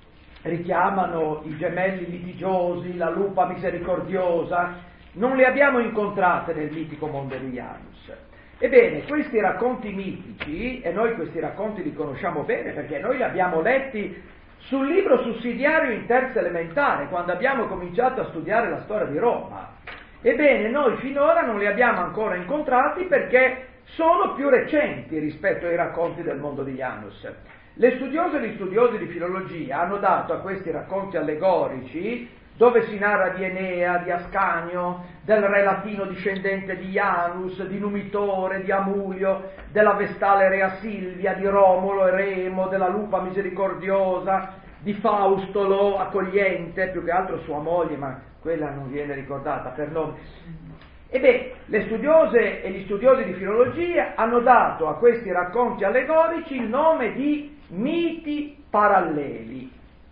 richiamano i gemelli litigiosi, la lupa misericordiosa, non le abbiamo incontrate nel mitico mondo di Janus? Ebbene, questi racconti mitici, e noi questi racconti li conosciamo bene perché noi li abbiamo letti sul libro sussidiario in terza elementare, quando abbiamo cominciato a studiare la storia di Roma. Ebbene, noi finora non li abbiamo ancora incontrati perché sono più recenti rispetto ai racconti del mondo di Janus. Le studiose e gli studiosi di filologia hanno dato a questi racconti allegorici, dove si narra di Enea, di Ascanio, del re latino discendente di Janus, di Numitore, di Amulio, della vestale rea Silvia, di Romolo e Remo, della lupa misericordiosa, di Faustolo accogliente, più che altro sua moglie, ma quella non viene ricordata per nome. E beh, le studiose e gli studiosi di filologia hanno dato a questi racconti allegorici il nome di miti paralleli.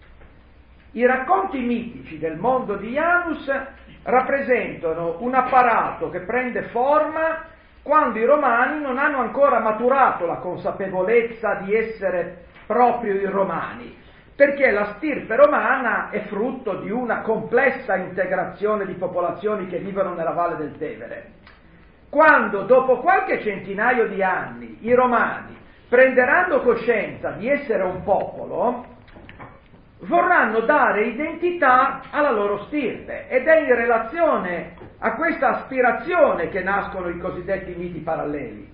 I racconti mitici del mondo di Janus rappresentano un apparato che prende forma quando i romani non hanno ancora maturato la consapevolezza di essere proprio i romani, perché la stirpe romana è frutto di una complessa integrazione di popolazioni che vivono nella Valle del Tevere. Quando, dopo qualche centinaio di anni, i romani prenderanno coscienza di essere un popolo, vorranno dare identità alla loro stirpe, ed è in relazione a questa aspirazione che nascono i cosiddetti miti paralleli.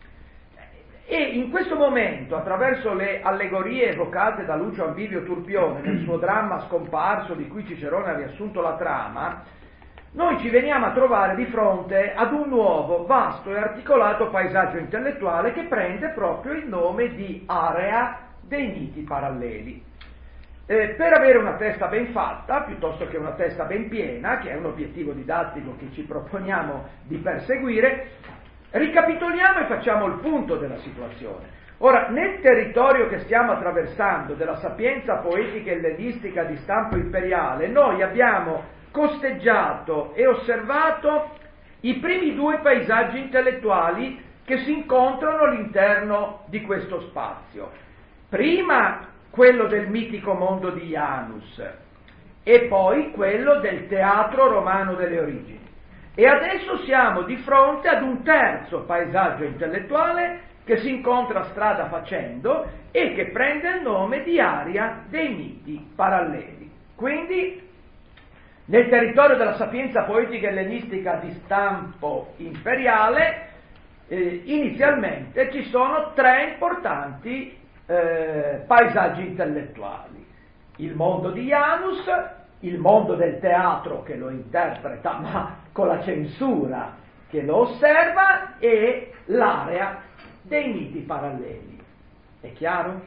E in questo momento, attraverso le allegorie evocate da Lucio Anbivio Turpione nel suo dramma Scomparso, di cui Cicerone ha riassunto la trama, noi ci veniamo a trovare di fronte ad un nuovo, vasto e articolato paesaggio intellettuale che prende proprio il nome di area dei miti paralleli. Eh, per avere una testa ben fatta, piuttosto che una testa ben piena, che è un obiettivo didattico che ci proponiamo di perseguire, ricapitoliamo e facciamo il punto della situazione. Ora, nel territorio che stiamo attraversando, della sapienza poetica e ellenistica di stampo imperiale, noi abbiamo costeggiato e osservato i primi due paesaggi intellettuali che si incontrano all'interno di questo spazio. Prima quello del mitico mondo di Janus e poi quello del teatro romano delle origini. E adesso siamo di fronte ad un terzo paesaggio intellettuale che si incontra strada facendo e che prende il nome di area dei miti paralleli. Quindi, nel territorio della sapienza poetica ellenistica di stampo imperiale, eh, inizialmente ci sono tre importanti eh, paesaggi intellettuali. Il mondo di Janus, il mondo del teatro che lo interpreta, ma con la censura che lo osserva, e l'area dei miti paralleli. È chiaro?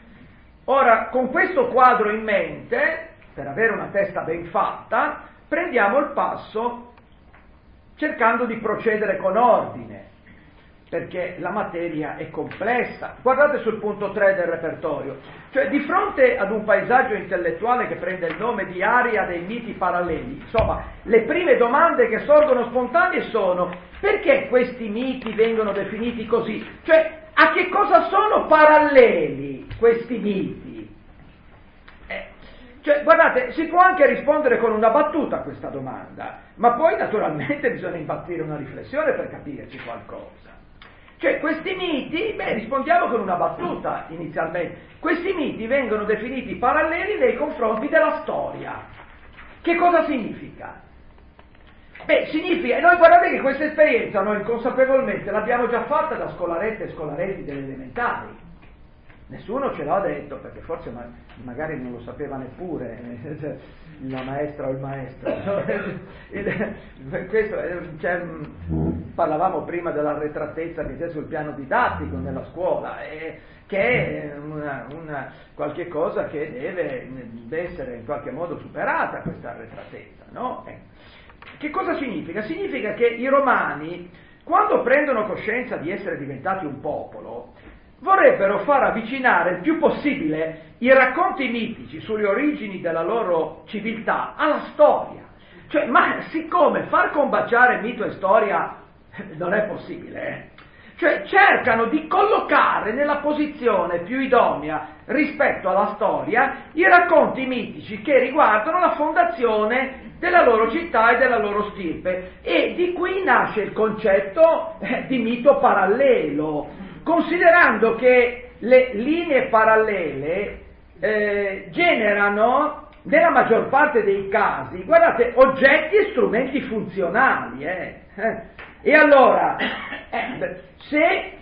Ora, con questo quadro in mente, per avere una testa ben fatta, prendiamo il passo cercando di procedere con ordine, perché la materia è complessa. Guardate sul punto tre del repertorio, cioè di fronte ad un paesaggio intellettuale che prende il nome di area dei miti paralleli, insomma, le prime domande che sorgono spontanee sono: perché questi miti vengono definiti così? Cioè, a che cosa sono paralleli questi miti? Eh, cioè, guardate, si può anche rispondere con una battuta a questa domanda, ma poi naturalmente bisogna impazzire una riflessione per capirci qualcosa. Cioè, questi miti, beh, rispondiamo con una battuta inizialmente. Questi miti vengono definiti paralleli nei confronti della storia. Che cosa significa? Beh, significa, e noi guardate che questa esperienza noi inconsapevolmente l'abbiamo già fatta da scolarette e scolaretti delle elementari. Nessuno ce l'ha detto, perché forse ma, magari non lo sapeva neppure la maestra o il maestro. il, questo, cioè, parlavamo prima dell'arretratezza che c'è sul piano didattico nella scuola, e, che è una, una, qualche cosa che deve, deve essere in qualche modo superata, questa arretratezza, no? Eh. Che cosa significa? Significa che i romani, quando prendono coscienza di essere diventati un popolo, vorrebbero far avvicinare il più possibile i racconti mitici sulle origini della loro civiltà alla storia. Cioè, ma siccome far combaciare mito e storia non è possibile, eh? Cioè cercano di collocare nella posizione più idonea rispetto alla storia i racconti mitici che riguardano la fondazione della loro città e della loro stirpe, e di qui nasce il concetto eh, di mito parallelo, considerando che le linee parallele eh, generano, nella maggior parte dei casi, guardate, oggetti e strumenti funzionali. Eh. E allora, eh, se...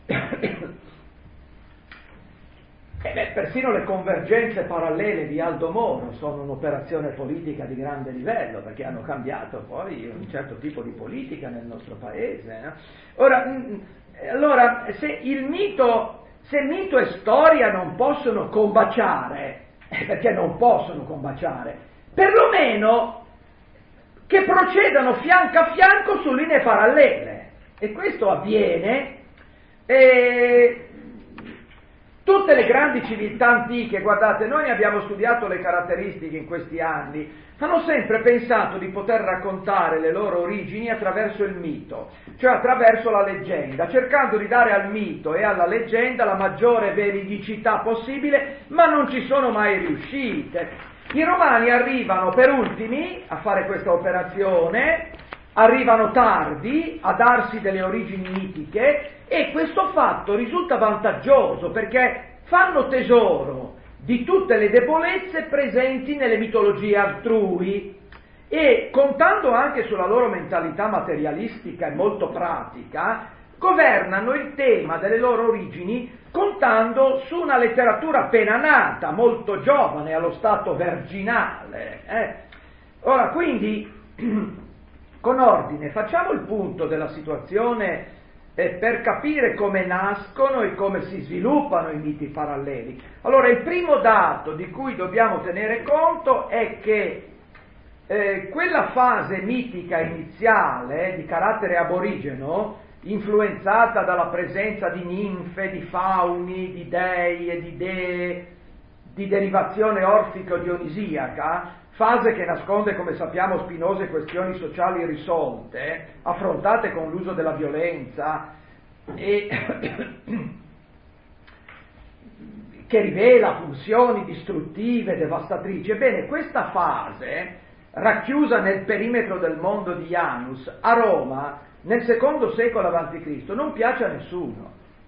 Eh beh, persino le convergenze parallele di Aldo Moro sono un'operazione politica di grande livello, perché hanno cambiato poi un certo tipo di politica nel nostro paese. No? Ora, mh, allora, se il mito, se mito e storia non possono combaciare, eh, perché non possono combaciare, perlomeno che che procedano fianco a fianco su linee parallele. E questo avviene, e tutte le grandi civiltà antiche, guardate, noi ne abbiamo studiato le caratteristiche in questi anni, hanno sempre pensato di poter raccontare le loro origini attraverso il mito, cioè attraverso la leggenda, cercando di dare al mito e alla leggenda la maggiore veridicità possibile, ma non ci sono mai riuscite. I romani arrivano per ultimi a fare questa operazione, arrivano tardi a darsi delle origini mitiche, e questo fatto risulta vantaggioso perché fanno tesoro di tutte le debolezze presenti nelle mitologie altrui e, contando anche sulla loro mentalità materialistica e molto pratica, governano il tema delle loro origini contando su una letteratura appena nata, molto giovane, allo stato virginale. Eh. Ora, quindi, con ordine, facciamo il punto della situazione eh, per capire come nascono e come si sviluppano i miti paralleli. Allora, il primo dato di cui dobbiamo tenere conto è che eh, quella fase mitica iniziale di carattere aborigeno, influenzata dalla presenza di ninfe, di fauni, di dei e di dee, di derivazione orfico-dionisiaca, fase che nasconde, come sappiamo, spinose questioni sociali irrisolte, affrontate con l'uso della violenza, e che rivela pulsioni distruttive, devastatrici. Ebbene, questa fase, racchiusa nel perimetro del mondo di Janus, a Roma, nel secondo secolo avanti Cristo, non piace a nessuno.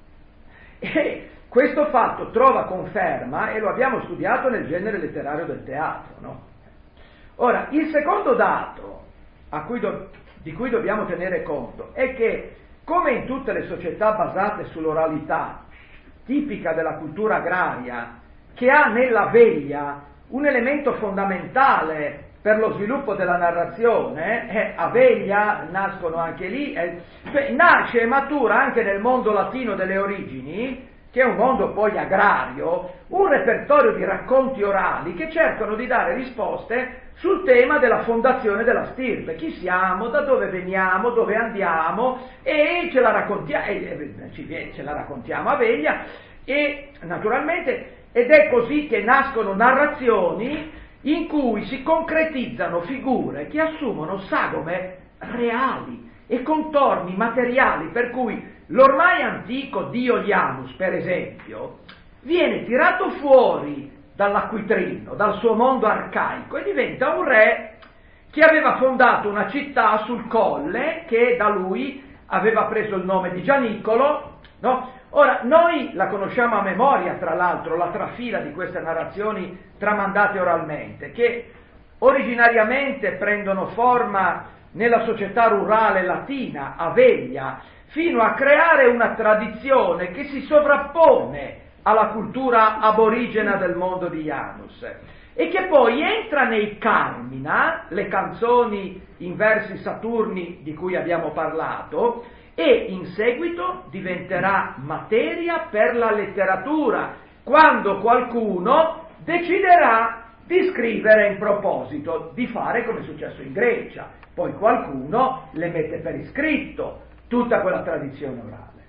E questo fatto trova conferma, e lo abbiamo studiato nel genere letterario del teatro, no? Ora, il secondo dato a cui do, di cui dobbiamo tenere conto è che, come in tutte le società basate sull'oralità, tipica della cultura agraria, che ha nella veglia un elemento fondamentale per lo sviluppo della narrazione, eh, a veglia nascono anche lì, eh, cioè nasce e matura anche nel mondo latino delle origini, che è un mondo poi agrario, un repertorio di racconti orali che cercano di dare risposte sul tema della fondazione della stirpe, chi siamo, da dove veniamo, dove andiamo, e ce la raccontiamo, eh, ce la raccontiamo a veglia, e naturalmente, ed è così che nascono narrazioni in cui si concretizzano figure che assumono sagome reali e contorni materiali, per cui l'ormai antico dio Janus, per esempio, viene tirato fuori dall'acquitrino, dal suo mondo arcaico, e diventa un re che aveva fondato una città sul colle che da lui aveva preso il nome di Gianicolo, no? Ora, noi la conosciamo a memoria, tra l'altro, la trafila di queste narrazioni tramandate oralmente, che originariamente prendono forma nella società rurale latina, a veglia, fino a creare una tradizione che si sovrappone alla cultura aborigena del mondo di Janus, e che poi entra nei Carmina, le canzoni in versi saturni di cui abbiamo parlato, e in seguito diventerà materia per la letteratura, quando qualcuno deciderà di scrivere in proposito, di fare come è successo in Grecia. Poi qualcuno le mette per iscritto tutta quella tradizione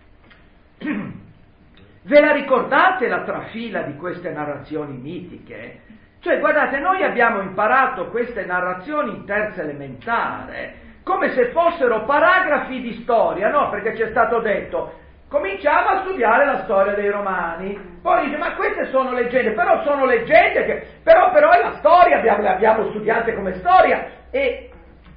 orale. Ve la ricordate la trafila di queste narrazioni mitiche? Cioè, guardate, noi abbiamo imparato queste narrazioni in terza elementare, come se fossero paragrafi di storia, no? Perché ci è stato detto, cominciamo a studiare la storia dei Romani. Poi dice, ma queste sono leggende, però sono leggende, che, però, però è la storia, abbiamo, le abbiamo studiate come storia, e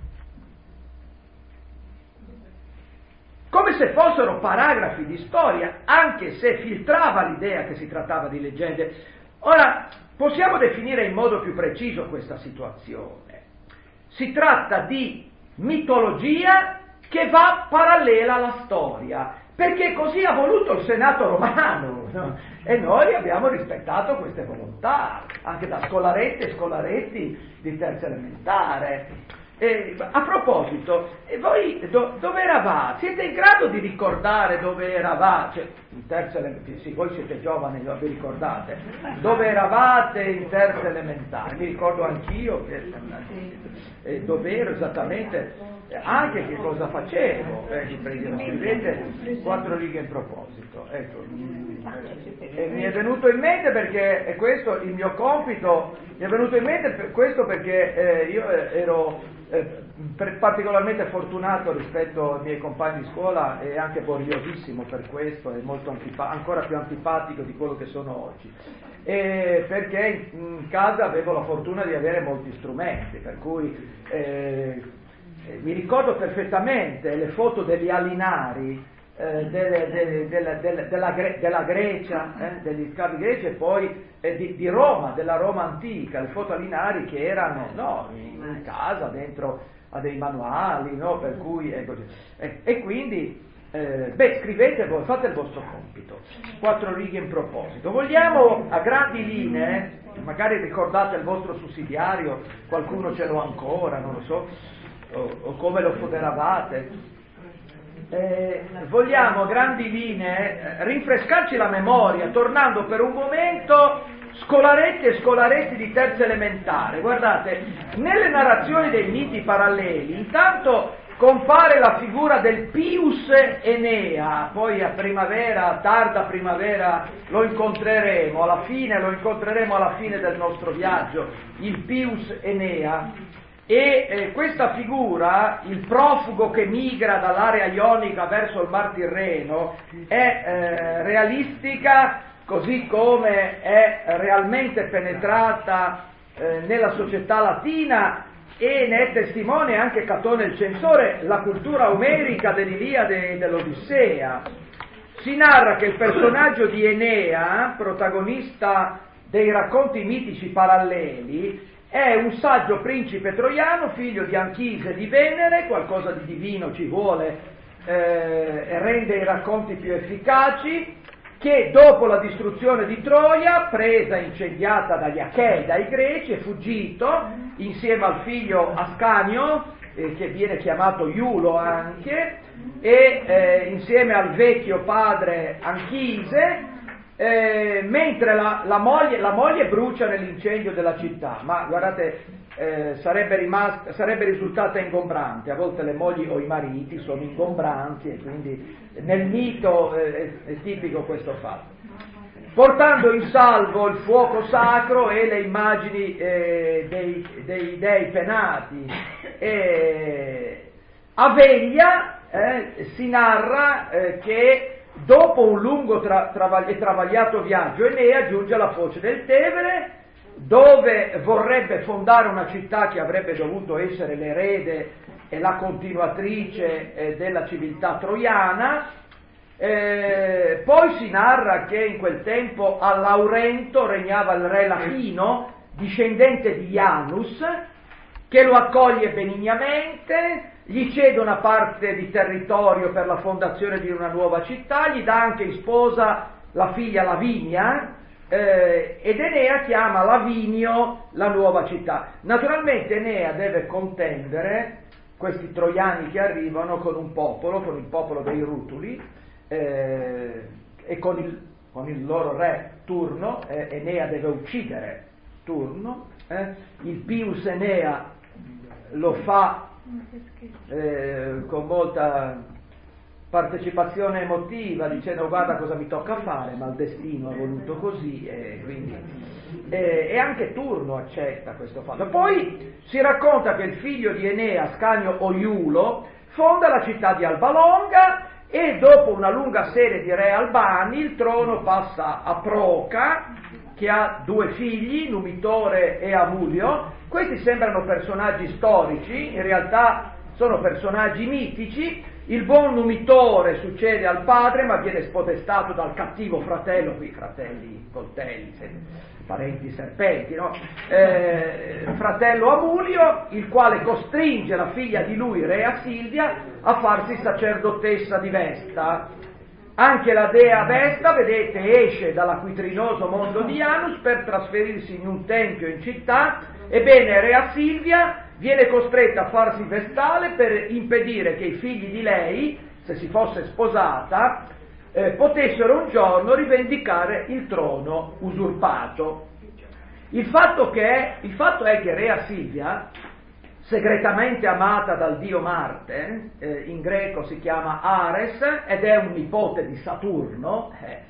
come se fossero paragrafi di storia, anche se filtrava l'idea che si trattava di leggende. Ora, possiamo definire in modo più preciso questa situazione. Si tratta di mitologia che va parallela alla storia, perché così ha voluto il Senato romano, no? E noi abbiamo rispettato queste volontà, anche da scolarette e scolaretti di terza elementare. Eh, a proposito, e voi do, dove eravate? Siete in grado di ricordare dove eravate? Cioè, in terza elementare, sì, voi siete giovani, non vi ricordate? Dove eravate in terza elementare? Mi ricordo anch'io che, eh, dove ero esattamente, anche che cosa facevo. Eh, scrivete quattro righe in proposito. Ecco. E mi è venuto in mente perché è questo il mio compito, mi è venuto in mente per questo perché eh, io ero eh, particolarmente fortunato rispetto ai miei compagni di scuola e anche borriosissimo per questo, e molto antipa- ancora più antipatico di quello che sono oggi, e perché in, in casa avevo la fortuna di avere molti strumenti, per cui eh, mi ricordo perfettamente le foto degli alinari Eh, delle, delle, delle, delle, della, Gre- della Grecia, eh, degli scavi greci, e poi eh, di, di Roma, della Roma antica, le foto alinari che erano no, in, in casa dentro a dei manuali, no, per cui è così. Eh, e quindi eh, beh, scrivete voi, fate il vostro compito. Quattro righe in proposito. Vogliamo a grandi linee, magari ricordate il vostro sussidiario, qualcuno ce l'ho ancora, non lo so, o, o come lo foderavate. Eh, vogliamo a grandi linee eh, rinfrescarci la memoria tornando per un momento scolaretti e scolaretti di terza elementare. Guardate, nelle narrazioni dei miti paralleli intanto compare la figura del Pius Enea, poi a primavera, a tarda primavera lo incontreremo, alla fine lo incontreremo alla fine del nostro viaggio, il Pius Enea. E eh, questa figura, il profugo che migra dall'area ionica verso il Mar Tirreno, è eh, realistica, così come è realmente penetrata eh, nella società latina, e ne è testimone anche Catone il Censore, la cultura omerica dell'Iliade e dell'Odissea. Si narra che il personaggio di Enea, protagonista dei racconti mitici paralleli, è un saggio principe troiano, figlio di Anchise e di Venere, qualcosa di divino ci vuole eh, e rende i racconti più efficaci, che dopo la distruzione di Troia, presa incendiata dagli Achei, dai Greci, è fuggito insieme al figlio Ascanio, eh, che viene chiamato Iulo anche, e eh, insieme al vecchio padre Anchise, Eh, mentre la, la, moglie, la moglie brucia nell'incendio della città, ma guardate, eh, sarebbe, rimasta, sarebbe risultata ingombrante. A volte le mogli o i mariti sono ingombranti, e quindi nel mito eh, è, è tipico questo fatto. Portando in salvo il fuoco sacro e le immagini eh, dei, dei dei penati. Eh, a Veglia eh, si narra eh, che dopo un lungo tra, travagli, e travagliato viaggio, Enea giunge alla foce del Tevere, dove vorrebbe fondare una città che avrebbe dovuto essere l'erede e la continuatrice eh, della civiltà troiana. Eh, poi si narra che in quel tempo a Laurento regnava il re Latino, discendente di Janus, che lo accoglie benignamente, gli cede una parte di territorio per la fondazione di una nuova città, gli dà anche in sposa la figlia Lavinia, eh, ed Enea chiama Lavinio la nuova città. Naturalmente Enea deve contendere questi troiani che arrivano con un popolo, con il popolo dei Rutuli, eh, e con il, con il loro re Turno. eh, Enea deve uccidere Turno, eh, il Pius Enea lo fa eh, con molta partecipazione emotiva, dicendo guarda cosa mi tocca fare, ma il destino ha voluto così, e quindi e, e anche Turno accetta questo fatto. Poi si racconta che il figlio di Enea, Ascanio o Iulo, fonda la città di Alba Longa, e dopo una lunga serie di re albani il trono passa a Proca, che ha due figli, Numitore e Amulio. Questi sembrano personaggi storici, in realtà sono personaggi mitici. Il buon Numitore succede al padre, ma viene spodestato dal cattivo fratello, qui fratelli coltelli, parenti serpenti, no? Eh, fratello Amulio, il quale costringe la figlia di lui, Rea Silvia, a farsi sacerdotessa di Vesta. Anche la dea Vesta, vedete, esce dall'acquitrinoso mondo di Janus per trasferirsi in un tempio in città. Ebbene, Rea Silvia viene costretta a farsi vestale per impedire che i figli di lei, se si fosse sposata, eh, potessero un giorno rivendicare il trono usurpato. Il fatto, che, il fatto è che Rea Silvia, segretamente amata dal dio Marte, eh, in greco si chiama Ares ed è un nipote di Saturno, eh,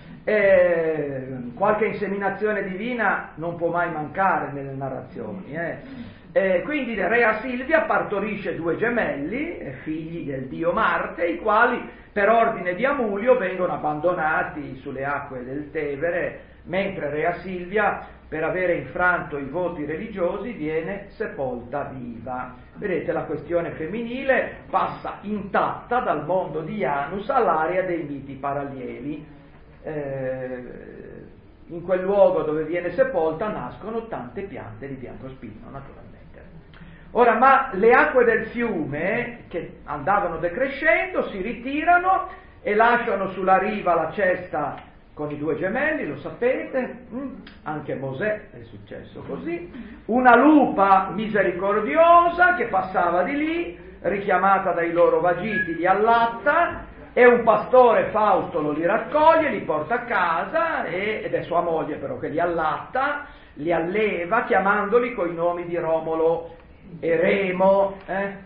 eh, qualche inseminazione divina non può mai mancare nelle narrazioni, eh. Eh, quindi Rea Silvia partorisce due gemelli, eh, figli del dio Marte, i quali per ordine di Amulio vengono abbandonati sulle acque del Tevere, mentre Rea Silvia, per avere infranto i voti religiosi, viene sepolta viva. Vedete, la questione femminile passa intatta dal mondo di Janus all'area dei miti paralleli. Eh, in quel luogo dove viene sepolta nascono tante piante di biancospino, naturalmente. Ora, ma le acque del fiume, che andavano decrescendo, si ritirano e lasciano sulla riva la cesta con i due gemelli, lo sapete, anche Mosè è successo così, una lupa misericordiosa che passava di lì, richiamata dai loro vagiti, li allatta, e un pastore, Faustolo, li raccoglie, li porta a casa, e, ed è sua moglie però che li allatta, li alleva, chiamandoli coi nomi di Romolo e Remo, eh?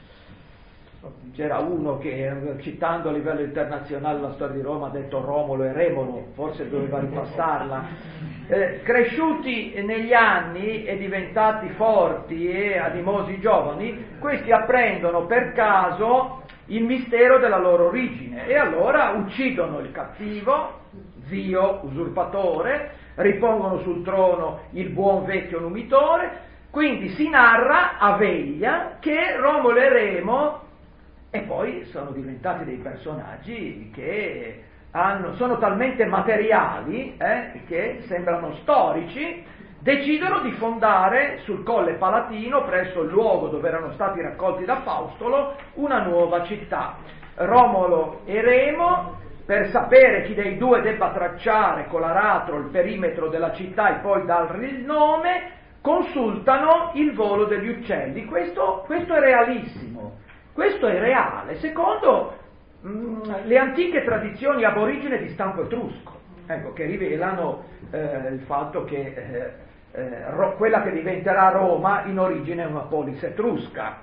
C'era uno che, citando a livello internazionale la storia di Roma, ha detto Romolo e Remolo, forse doveva ripassarla. Eh, cresciuti negli anni e diventati forti e animosi giovani, questi apprendono per caso il mistero della loro origine e allora uccidono il cattivo, zio usurpatore, ripongono sul trono il buon vecchio numitore. Quindi si narra a veglia che Romolo e Remo, e poi sono diventati dei personaggi che hanno, sono talmente materiali eh, che sembrano storici, decidono di fondare sul Colle Palatino, presso il luogo dove erano stati raccolti da Faustolo, una nuova città. Romolo e Remo, per sapere chi dei due debba tracciare con l'aratro il perimetro della città e poi dargli il nome, consultano il volo degli uccelli. Questo, questo è realissimo. Questo è reale, secondo mh, le antiche tradizioni aborigene di stampo etrusco, ecco, che rivelano eh, il fatto che eh, eh, ro- quella che diventerà Roma in origine è una polis etrusca.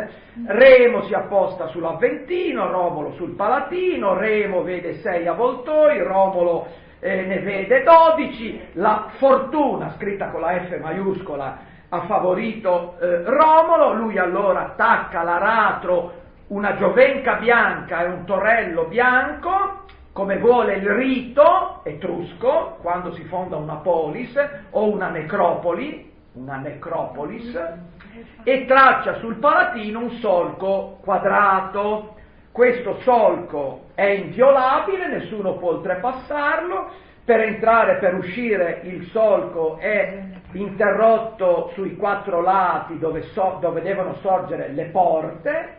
Remo si apposta sull'Aventino, Romolo sul Palatino, Remo vede sei avvoltoi, Romolo eh, ne vede dodici, la fortuna, scritta con la F maiuscola, ha favorito eh, Romolo, lui allora attacca l'aratro, una giovenca bianca e un torello bianco, come vuole il rito etrusco, quando si fonda una polis o una necropoli, una necropolis, e traccia sul Palatino un solco quadrato. Questo solco è inviolabile, nessuno può oltrepassarlo. Per entrare e per uscire il solco è interrotto sui quattro lati dove, so, dove devono sorgere le porte.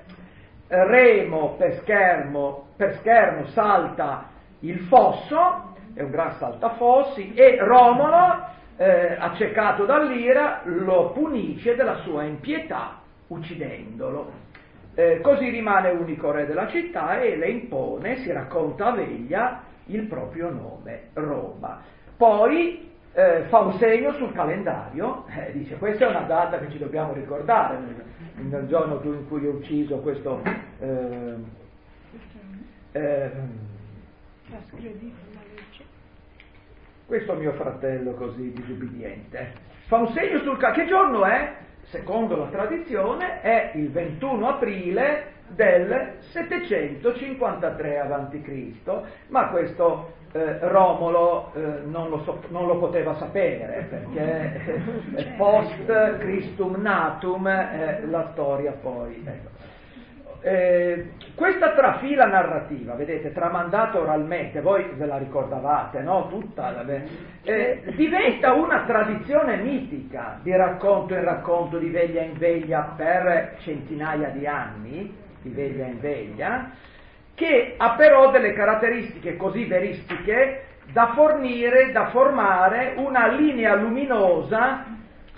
Remo per schermo, per schermo salta il fosso, è un gran saltafossi, e Romolo, eh, accecato dall'ira, lo punisce della sua impietà uccidendolo. Eh, così rimane unico re della città e le impone, si racconta a veglia, il proprio nome, Roma. Poi eh, fa un segno sul calendario, eh, dice questa è una data che ci dobbiamo ricordare nel, nel giorno in cui ho ucciso questo eh, eh, questo mio fratello così disubbidiente. Fa un segno sul calendario. Che giorno è? Secondo la tradizione è il ventuno aprile del settecentocinquantatré avanti Cristo, ma questo eh, Romolo eh, non, lo so, non lo poteva sapere, perché eh, post Christum natum eh, la storia poi. Ecco. Eh, questa trafila narrativa, vedete, tramandata oralmente, voi ve la ricordavate, no? Tutta la, eh, diventa una tradizione mitica di racconto in racconto, di veglia in veglia per centinaia di anni, di veglia in veglia, che ha però delle caratteristiche così veristiche da fornire, da formare una linea luminosa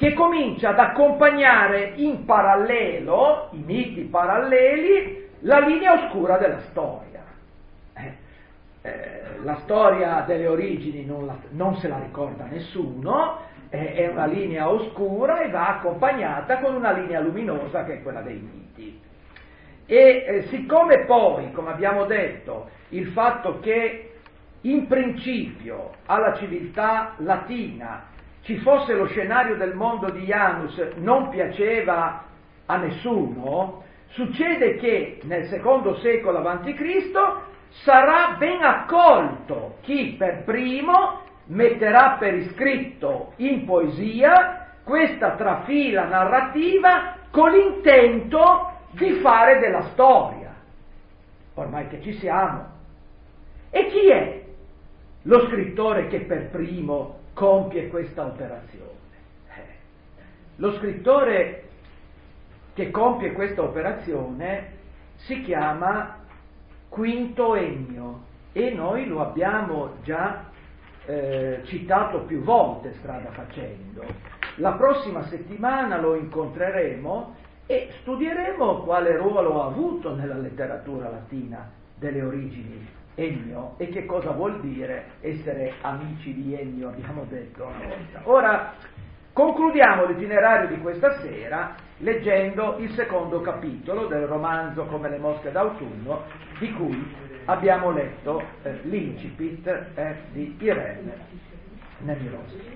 che comincia ad accompagnare in parallelo, i miti paralleli, la linea oscura della storia. Eh, eh, la storia delle origini non, la, non se la ricorda nessuno, eh, è una linea oscura e va accompagnata con una linea luminosa che è quella dei miti. E eh, siccome poi, come abbiamo detto, il fatto che in principio alla civiltà latina ci fosse lo scenario del mondo di Janus non piaceva a nessuno, succede che nel secondo secolo avanti Cristo sarà ben accolto chi per primo metterà per iscritto in poesia questa trafila narrativa con l'intento di fare della storia, ormai che ci siamo. E chi è lo scrittore che per primo compie questa operazione? Eh, lo scrittore che compie questa operazione si chiama Quinto Ennio e noi lo abbiamo già eh, citato più volte strada facendo. La prossima settimana lo incontreremo e studieremo quale ruolo ha avuto nella letteratura latina delle origini Ennio e che cosa vuol dire essere amici di Ennio, abbiamo detto una volta. Ora concludiamo l'itinerario di questa sera leggendo il secondo capitolo del romanzo Come le mosche d'autunno, di cui abbiamo letto eh, l'incipit eh, di Irene Nemirovsky.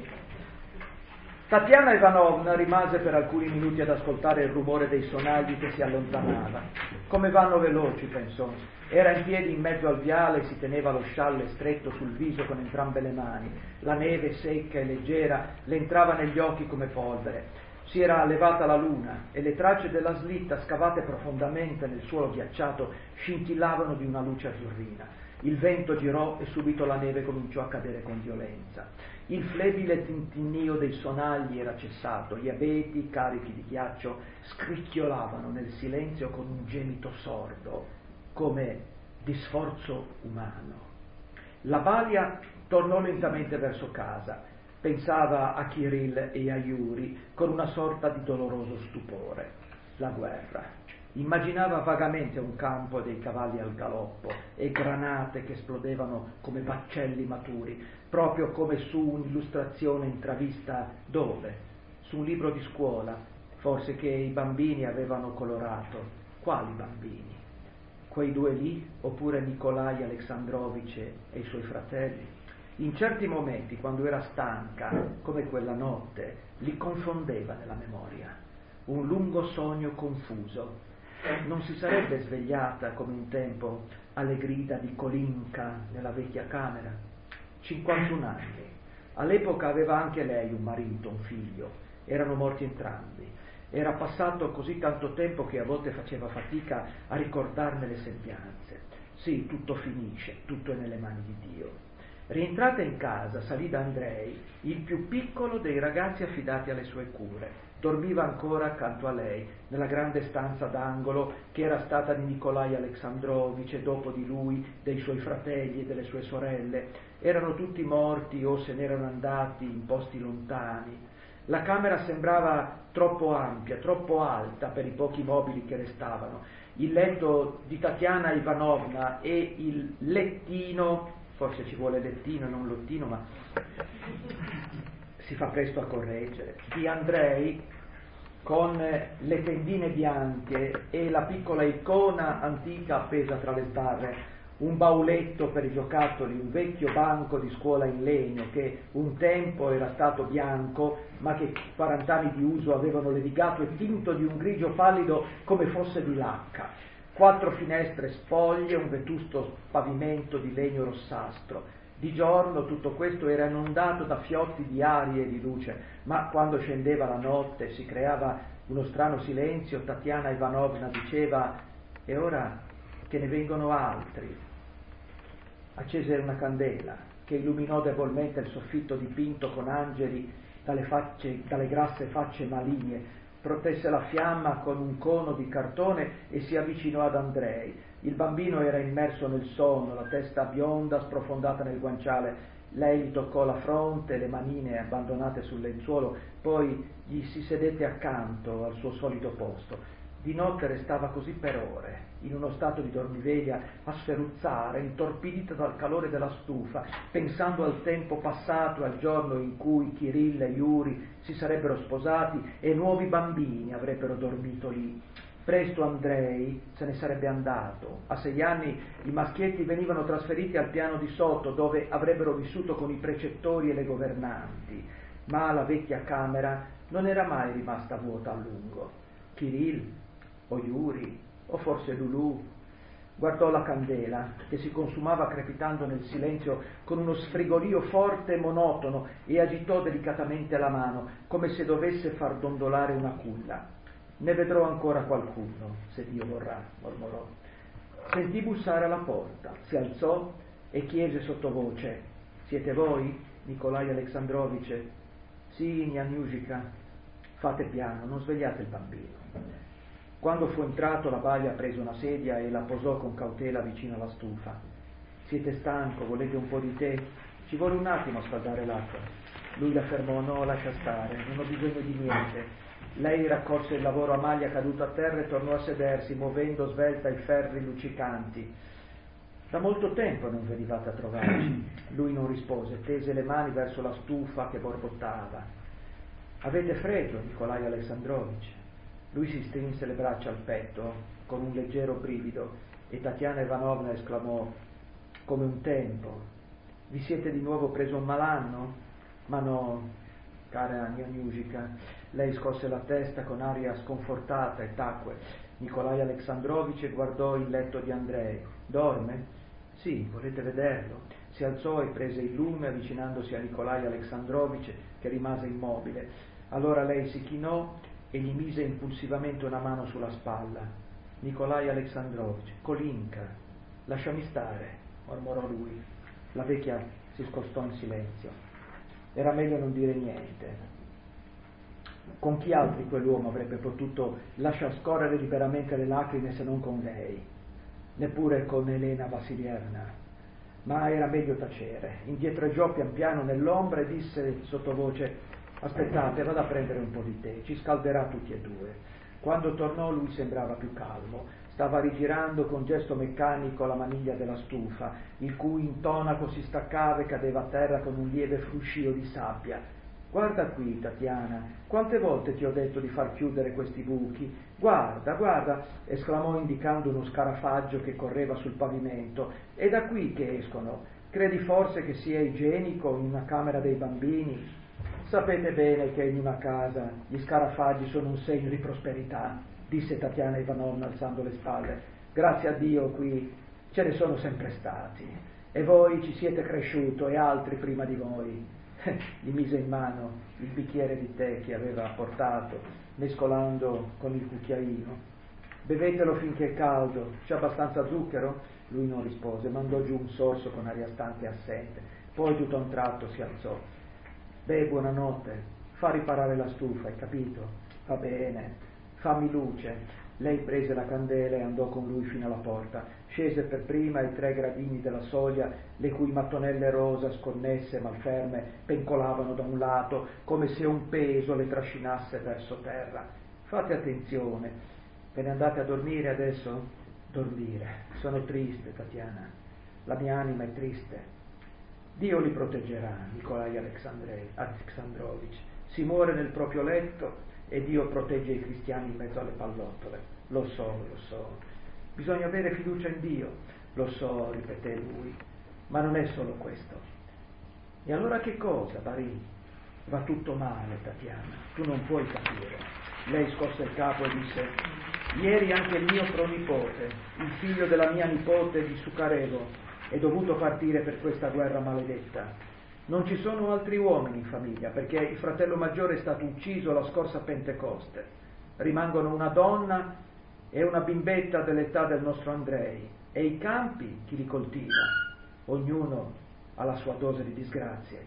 Tatiana Ivanovna rimase per alcuni minuti ad ascoltare il rumore dei sonagli che si allontanava. Come vanno veloci, pensò. Era in piedi in mezzo al viale e si teneva lo scialle stretto sul viso con entrambe le mani. La neve secca e leggera le entrava negli occhi come polvere. Si era levata la luna e le tracce della slitta scavate profondamente nel suolo ghiacciato scintillavano di una luce azzurrina. Il vento girò e subito la neve cominciò a cadere con violenza. Il flebile tintinnio dei sonagli era cessato, gli abeti, carichi di ghiaccio, scricchiolavano nel silenzio con un gemito sordo, come di sforzo umano. La balia tornò lentamente verso casa, pensava a Kirill e a Yuri con una sorta di doloroso stupore. La guerra. Immaginava vagamente un campo e dei cavalli al galoppo e granate che esplodevano come baccelli maturi, proprio come su un'illustrazione intravista dove? Su un libro di scuola, forse che i bambini avevano colorato. Quali bambini? Quei due lì, oppure Nikolai Alexandrovich e i suoi fratelli? In certi momenti, quando era stanca, come quella notte, li confondeva nella memoria. Un lungo sogno confuso. Non si sarebbe svegliata come un tempo alle grida di Kolinka nella vecchia camera? cinquantuno anni. All'epoca aveva anche lei un marito, un figlio. Erano morti entrambi. Era passato così tanto tempo che a volte faceva fatica a ricordarne le sembianze. Sì, tutto finisce, tutto è nelle mani di Dio. Rientrata in casa, salì da Andrei, il più piccolo dei ragazzi affidati alle sue cure. Dormiva ancora accanto a lei, nella grande stanza d'angolo che era stata di Nikolai Alexandrovich e dopo di lui dei suoi fratelli e delle sue sorelle. Erano tutti morti o se n'erano andati in posti lontani. La camera sembrava troppo ampia, troppo alta per i pochi mobili che restavano. Il letto di Tatiana Ivanovna e il lettino, forse ci vuole lettino e non lottino, ma si fa presto a correggere, di Andrei, con le tendine bianche e la piccola icona antica appesa tra le sbarre, un bauletto per i giocattoli, un vecchio banco di scuola in legno che un tempo era stato bianco ma che quarant'anni di uso avevano levigato e tinto di un grigio pallido come fosse di lacca, quattro finestre spoglie, un vetusto pavimento di legno rossastro. Di giorno tutto questo era inondato da fiotti di aria e di luce, ma quando scendeva la notte si creava uno strano silenzio. Tatiana Ivanovna diceva: e ora che ne vengono altri. Accese una candela che illuminò debolmente il soffitto dipinto con angeli dalle, facce, dalle grasse facce maligne, protesse la fiamma con un cono di cartone e si avvicinò ad Andrei. Il bambino era immerso nel sonno, la testa bionda sprofondata nel guanciale. Lei gli toccò la fronte, le manine abbandonate sul lenzuolo, poi gli si sedette accanto al suo solito posto. Di notte restava così per ore, in uno stato di dormiveglia, a sferuzzare, intorpidita dal calore della stufa, pensando al tempo passato e al giorno in cui Kirill e Yuri si sarebbero sposati e nuovi bambini avrebbero dormito lì. Presto Andrei se ne sarebbe andato. A sei anni i maschietti venivano trasferiti al piano di sotto, dove avrebbero vissuto con i precettori e le governanti, ma la vecchia camera non era mai rimasta vuota a lungo. Kirill o Yuri, o forse Lulu, guardò la candela che si consumava crepitando nel silenzio con uno sfrigolio forte e monotono e agitò delicatamente la mano, come se dovesse far dondolare una culla. Ne vedrò ancora qualcuno, se Dio vorrà, mormorò. Sentì bussare alla porta, si alzò e chiese sottovoce: siete voi, Nikolai Alexandrovic? Sì, Nianushka. Fate piano, non svegliate il bambino. Quando fu entrato, la balia prese una sedia e la posò con cautela vicino alla stufa. Siete stanco, volete un po' di tè? Ci vuole un attimo a scaldare l'acqua. Lui la fermò: no, lascia stare, non ho bisogno di niente. Lei raccolse il lavoro a maglia caduto a terra e tornò a sedersi, muovendo svelta i ferri luccicanti. Da molto tempo non venivate a trovarci. Lui non rispose, tese le mani verso la stufa che borbottava. Avete freddo, Nikolai Alexandrovic? Lui si strinse le braccia al petto con un leggero brivido e Tatiana Ivanovna esclamò: come un tempo. Vi siete di nuovo preso un malanno? Ma no, cara Nianushka. Lei scosse la testa con aria sconfortata e tacque. Nikolai Alexandrovic guardò il letto di Andrei. Dorme? Sì, volete vederlo? Si alzò e prese il lume avvicinandosi a Nikolai Alexandrovic, che rimase immobile. Allora lei si chinò e gli mise impulsivamente una mano sulla spalla. Nikolai Alexandrovic, Kolinka, lasciami stare, mormorò lui. La vecchia si scostò in silenzio. Era meglio non dire niente. Con chi altri quell'uomo avrebbe potuto lasciar scorrere liberamente le lacrime se non con lei? Neppure con Elena Vassilievna. Ma era meglio tacere. Indietreggiò pian piano nell'ombra e disse sottovoce: aspettate, vado a prendere un po' di tè, ci scalderà tutti e due. Quando tornò lui sembrava più calmo. Stava rigirando con gesto meccanico la maniglia della stufa, il cui intonaco si staccava e cadeva a terra con un lieve fruscio di sabbia. Guarda qui, Tatiana, quante volte ti ho detto di far chiudere questi buchi? Guarda, guarda, esclamò indicando uno scarafaggio che correva sul pavimento. È da qui che escono. Credi forse che sia igienico in una camera dei bambini? Sapete bene che in una casa gli scarafaggi sono un segno di prosperità, disse Tatiana Ivanovna alzando le spalle. Grazie a Dio qui ce ne sono sempre stati. E voi ci siete cresciuto e altri prima di voi. Gli mise in mano il bicchiere di tè che aveva portato, mescolando con il cucchiaino. Bevetelo finché è caldo, c'è abbastanza zucchero? Lui non rispose, mandò giù un sorso con aria stanca e assente, poi tutto a un tratto si alzò. Beh, buonanotte, fa riparare la stufa, hai capito? Va bene, fammi luce. Lei prese la candela e andò con lui fino alla porta. Scese per prima ai tre gradini della soglia, le cui mattonelle rosa sconnesse, malferme, pencolavano da un lato, come se un peso le trascinasse verso terra. Fate attenzione. Ve ne andate a dormire adesso? Dormire. Sono triste, Tatiana. La mia anima è triste. Dio li proteggerà, Nikolai Alexandrovic. Si muore nel proprio letto e Dio protegge i cristiani in mezzo alle pallottole. Lo so, lo so. Bisogna avere fiducia in Dio. Lo so, ripeté lui. Ma non è solo questo. E allora che cosa, Barin? Va tutto male, Tatiana. Tu non puoi capire. Lei scosse il capo e disse: ieri anche il mio pronipote, il figlio della mia nipote di Sukarevo, è dovuto partire per questa guerra maledetta. Non ci sono altri uomini in famiglia, perché il fratello maggiore è stato ucciso la scorsa Pentecoste. Rimangono una donna e una bimbetta dell'età del nostro Andrei. E i campi chi li coltiva? Ognuno ha la sua dose di disgrazie.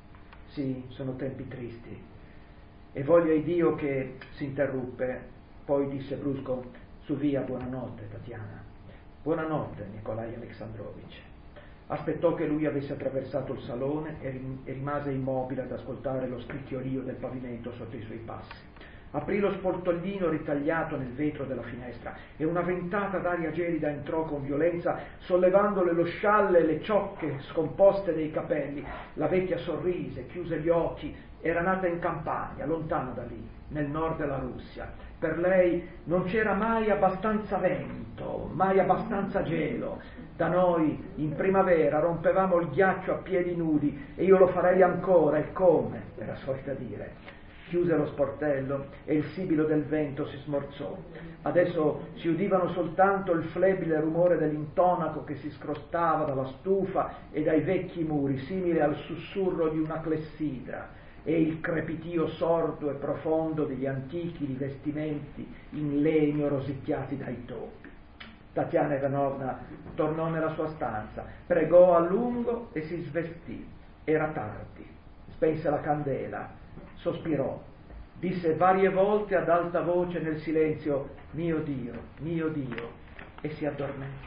Sì, sono tempi tristi. E voglia Dio che si interruppe, poi disse brusco: su via, buonanotte, Tatiana. Buonanotte, Nikolai Alexandrovic. Aspettò che lui avesse attraversato il salone e rimase immobile ad ascoltare lo scricchiolio del pavimento sotto i suoi passi. Aprì lo sportellino ritagliato nel vetro della finestra e una ventata d'aria gelida entrò con violenza, sollevandole lo scialle e le ciocche scomposte dei capelli. La vecchia sorrise, chiuse gli occhi. Era nata in campagna, lontano da lì, nel nord della Russia. Per lei non c'era mai abbastanza vento, mai abbastanza gelo. Da noi in primavera rompevamo il ghiaccio a piedi nudi e io lo farei ancora, e come, era solita dire. Chiuse lo sportello e il sibilo del vento si smorzò. Adesso si udivano soltanto il flebile rumore dell'intonaco che si scrostava dalla stufa e dai vecchi muri, simile al sussurro di una clessidra, e il crepitio sordo e profondo degli antichi rivestimenti in legno rosicchiati dai topi. Tatiana Ivanovna tornò nella sua stanza, pregò a lungo e si svestì. Era tardi. Spense la candela. Sospirò, disse varie volte ad alta voce nel silenzio, mio Dio, mio Dio, e si addormentò.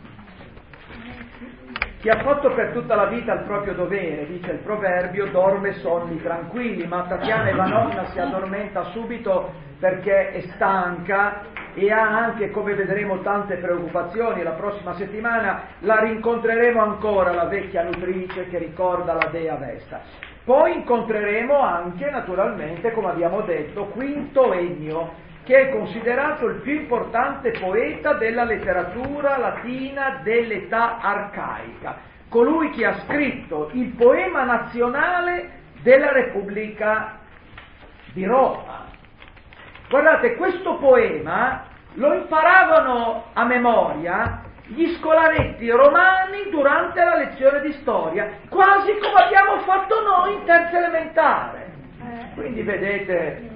Chi ha fatto per tutta la vita il proprio dovere, dice il proverbio, dorme sonni tranquilli, ma Tatiana Ivanovna si addormenta subito perché è stanca e ha anche, come vedremo, tante preoccupazioni. La prossima settimana la rincontreremo ancora, la vecchia nutrice che ricorda la dea Vesta. Poi incontreremo anche, naturalmente, come abbiamo detto, Quinto Ennio, che è considerato il più importante poeta della letteratura latina dell'età arcaica, colui che ha scritto il poema nazionale della Repubblica di Roma. Guardate, questo poema lo imparavano a memoria gli scolaretti romani durante la lezione di storia, quasi come abbiamo fatto noi in terza elementare. Quindi vedete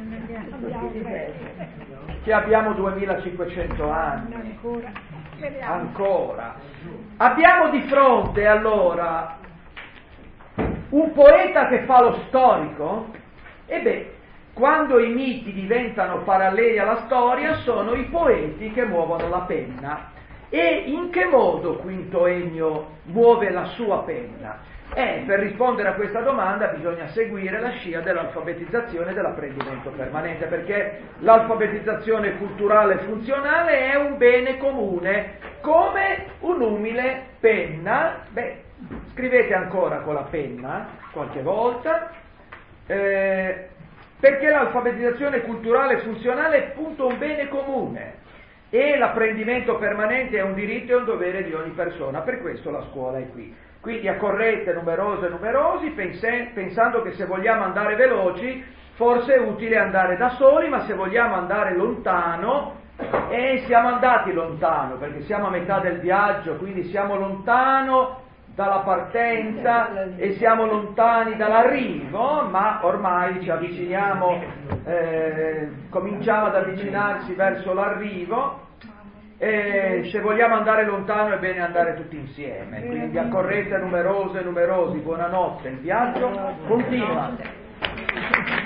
che abbiamo duemilacinquecento anni ancora. Abbiamo di fronte allora un poeta che fa lo storico. E beh, quando i miti diventano paralleli alla storia, sono i poeti che muovono la penna. E in che modo Quinto Ennio muove la sua penna? Eh, per rispondere a questa domanda bisogna seguire la scia dell'alfabetizzazione e dell'apprendimento permanente, perché l'alfabetizzazione culturale e funzionale è un bene comune, come un'umile penna. Beh, scrivete ancora con la penna qualche volta, eh, perché l'alfabetizzazione culturale e funzionale è appunto un bene comune. E l'apprendimento permanente è un diritto e un dovere di ogni persona, per questo la scuola è qui. Quindi accorrete numerose e numerosi, pense, pensando che se vogliamo andare veloci, forse è utile andare da soli, ma se vogliamo andare lontano, e eh, siamo andati lontano, perché siamo a metà del viaggio, quindi siamo lontano dalla partenza e siamo lontani dall'arrivo, ma ormai ci avviciniamo, eh, cominciamo ad avvicinarsi verso l'arrivo. E se vogliamo andare lontano è bene andare tutti insieme, quindi accorrete numerose e numerosi, buonanotte, il viaggio continua.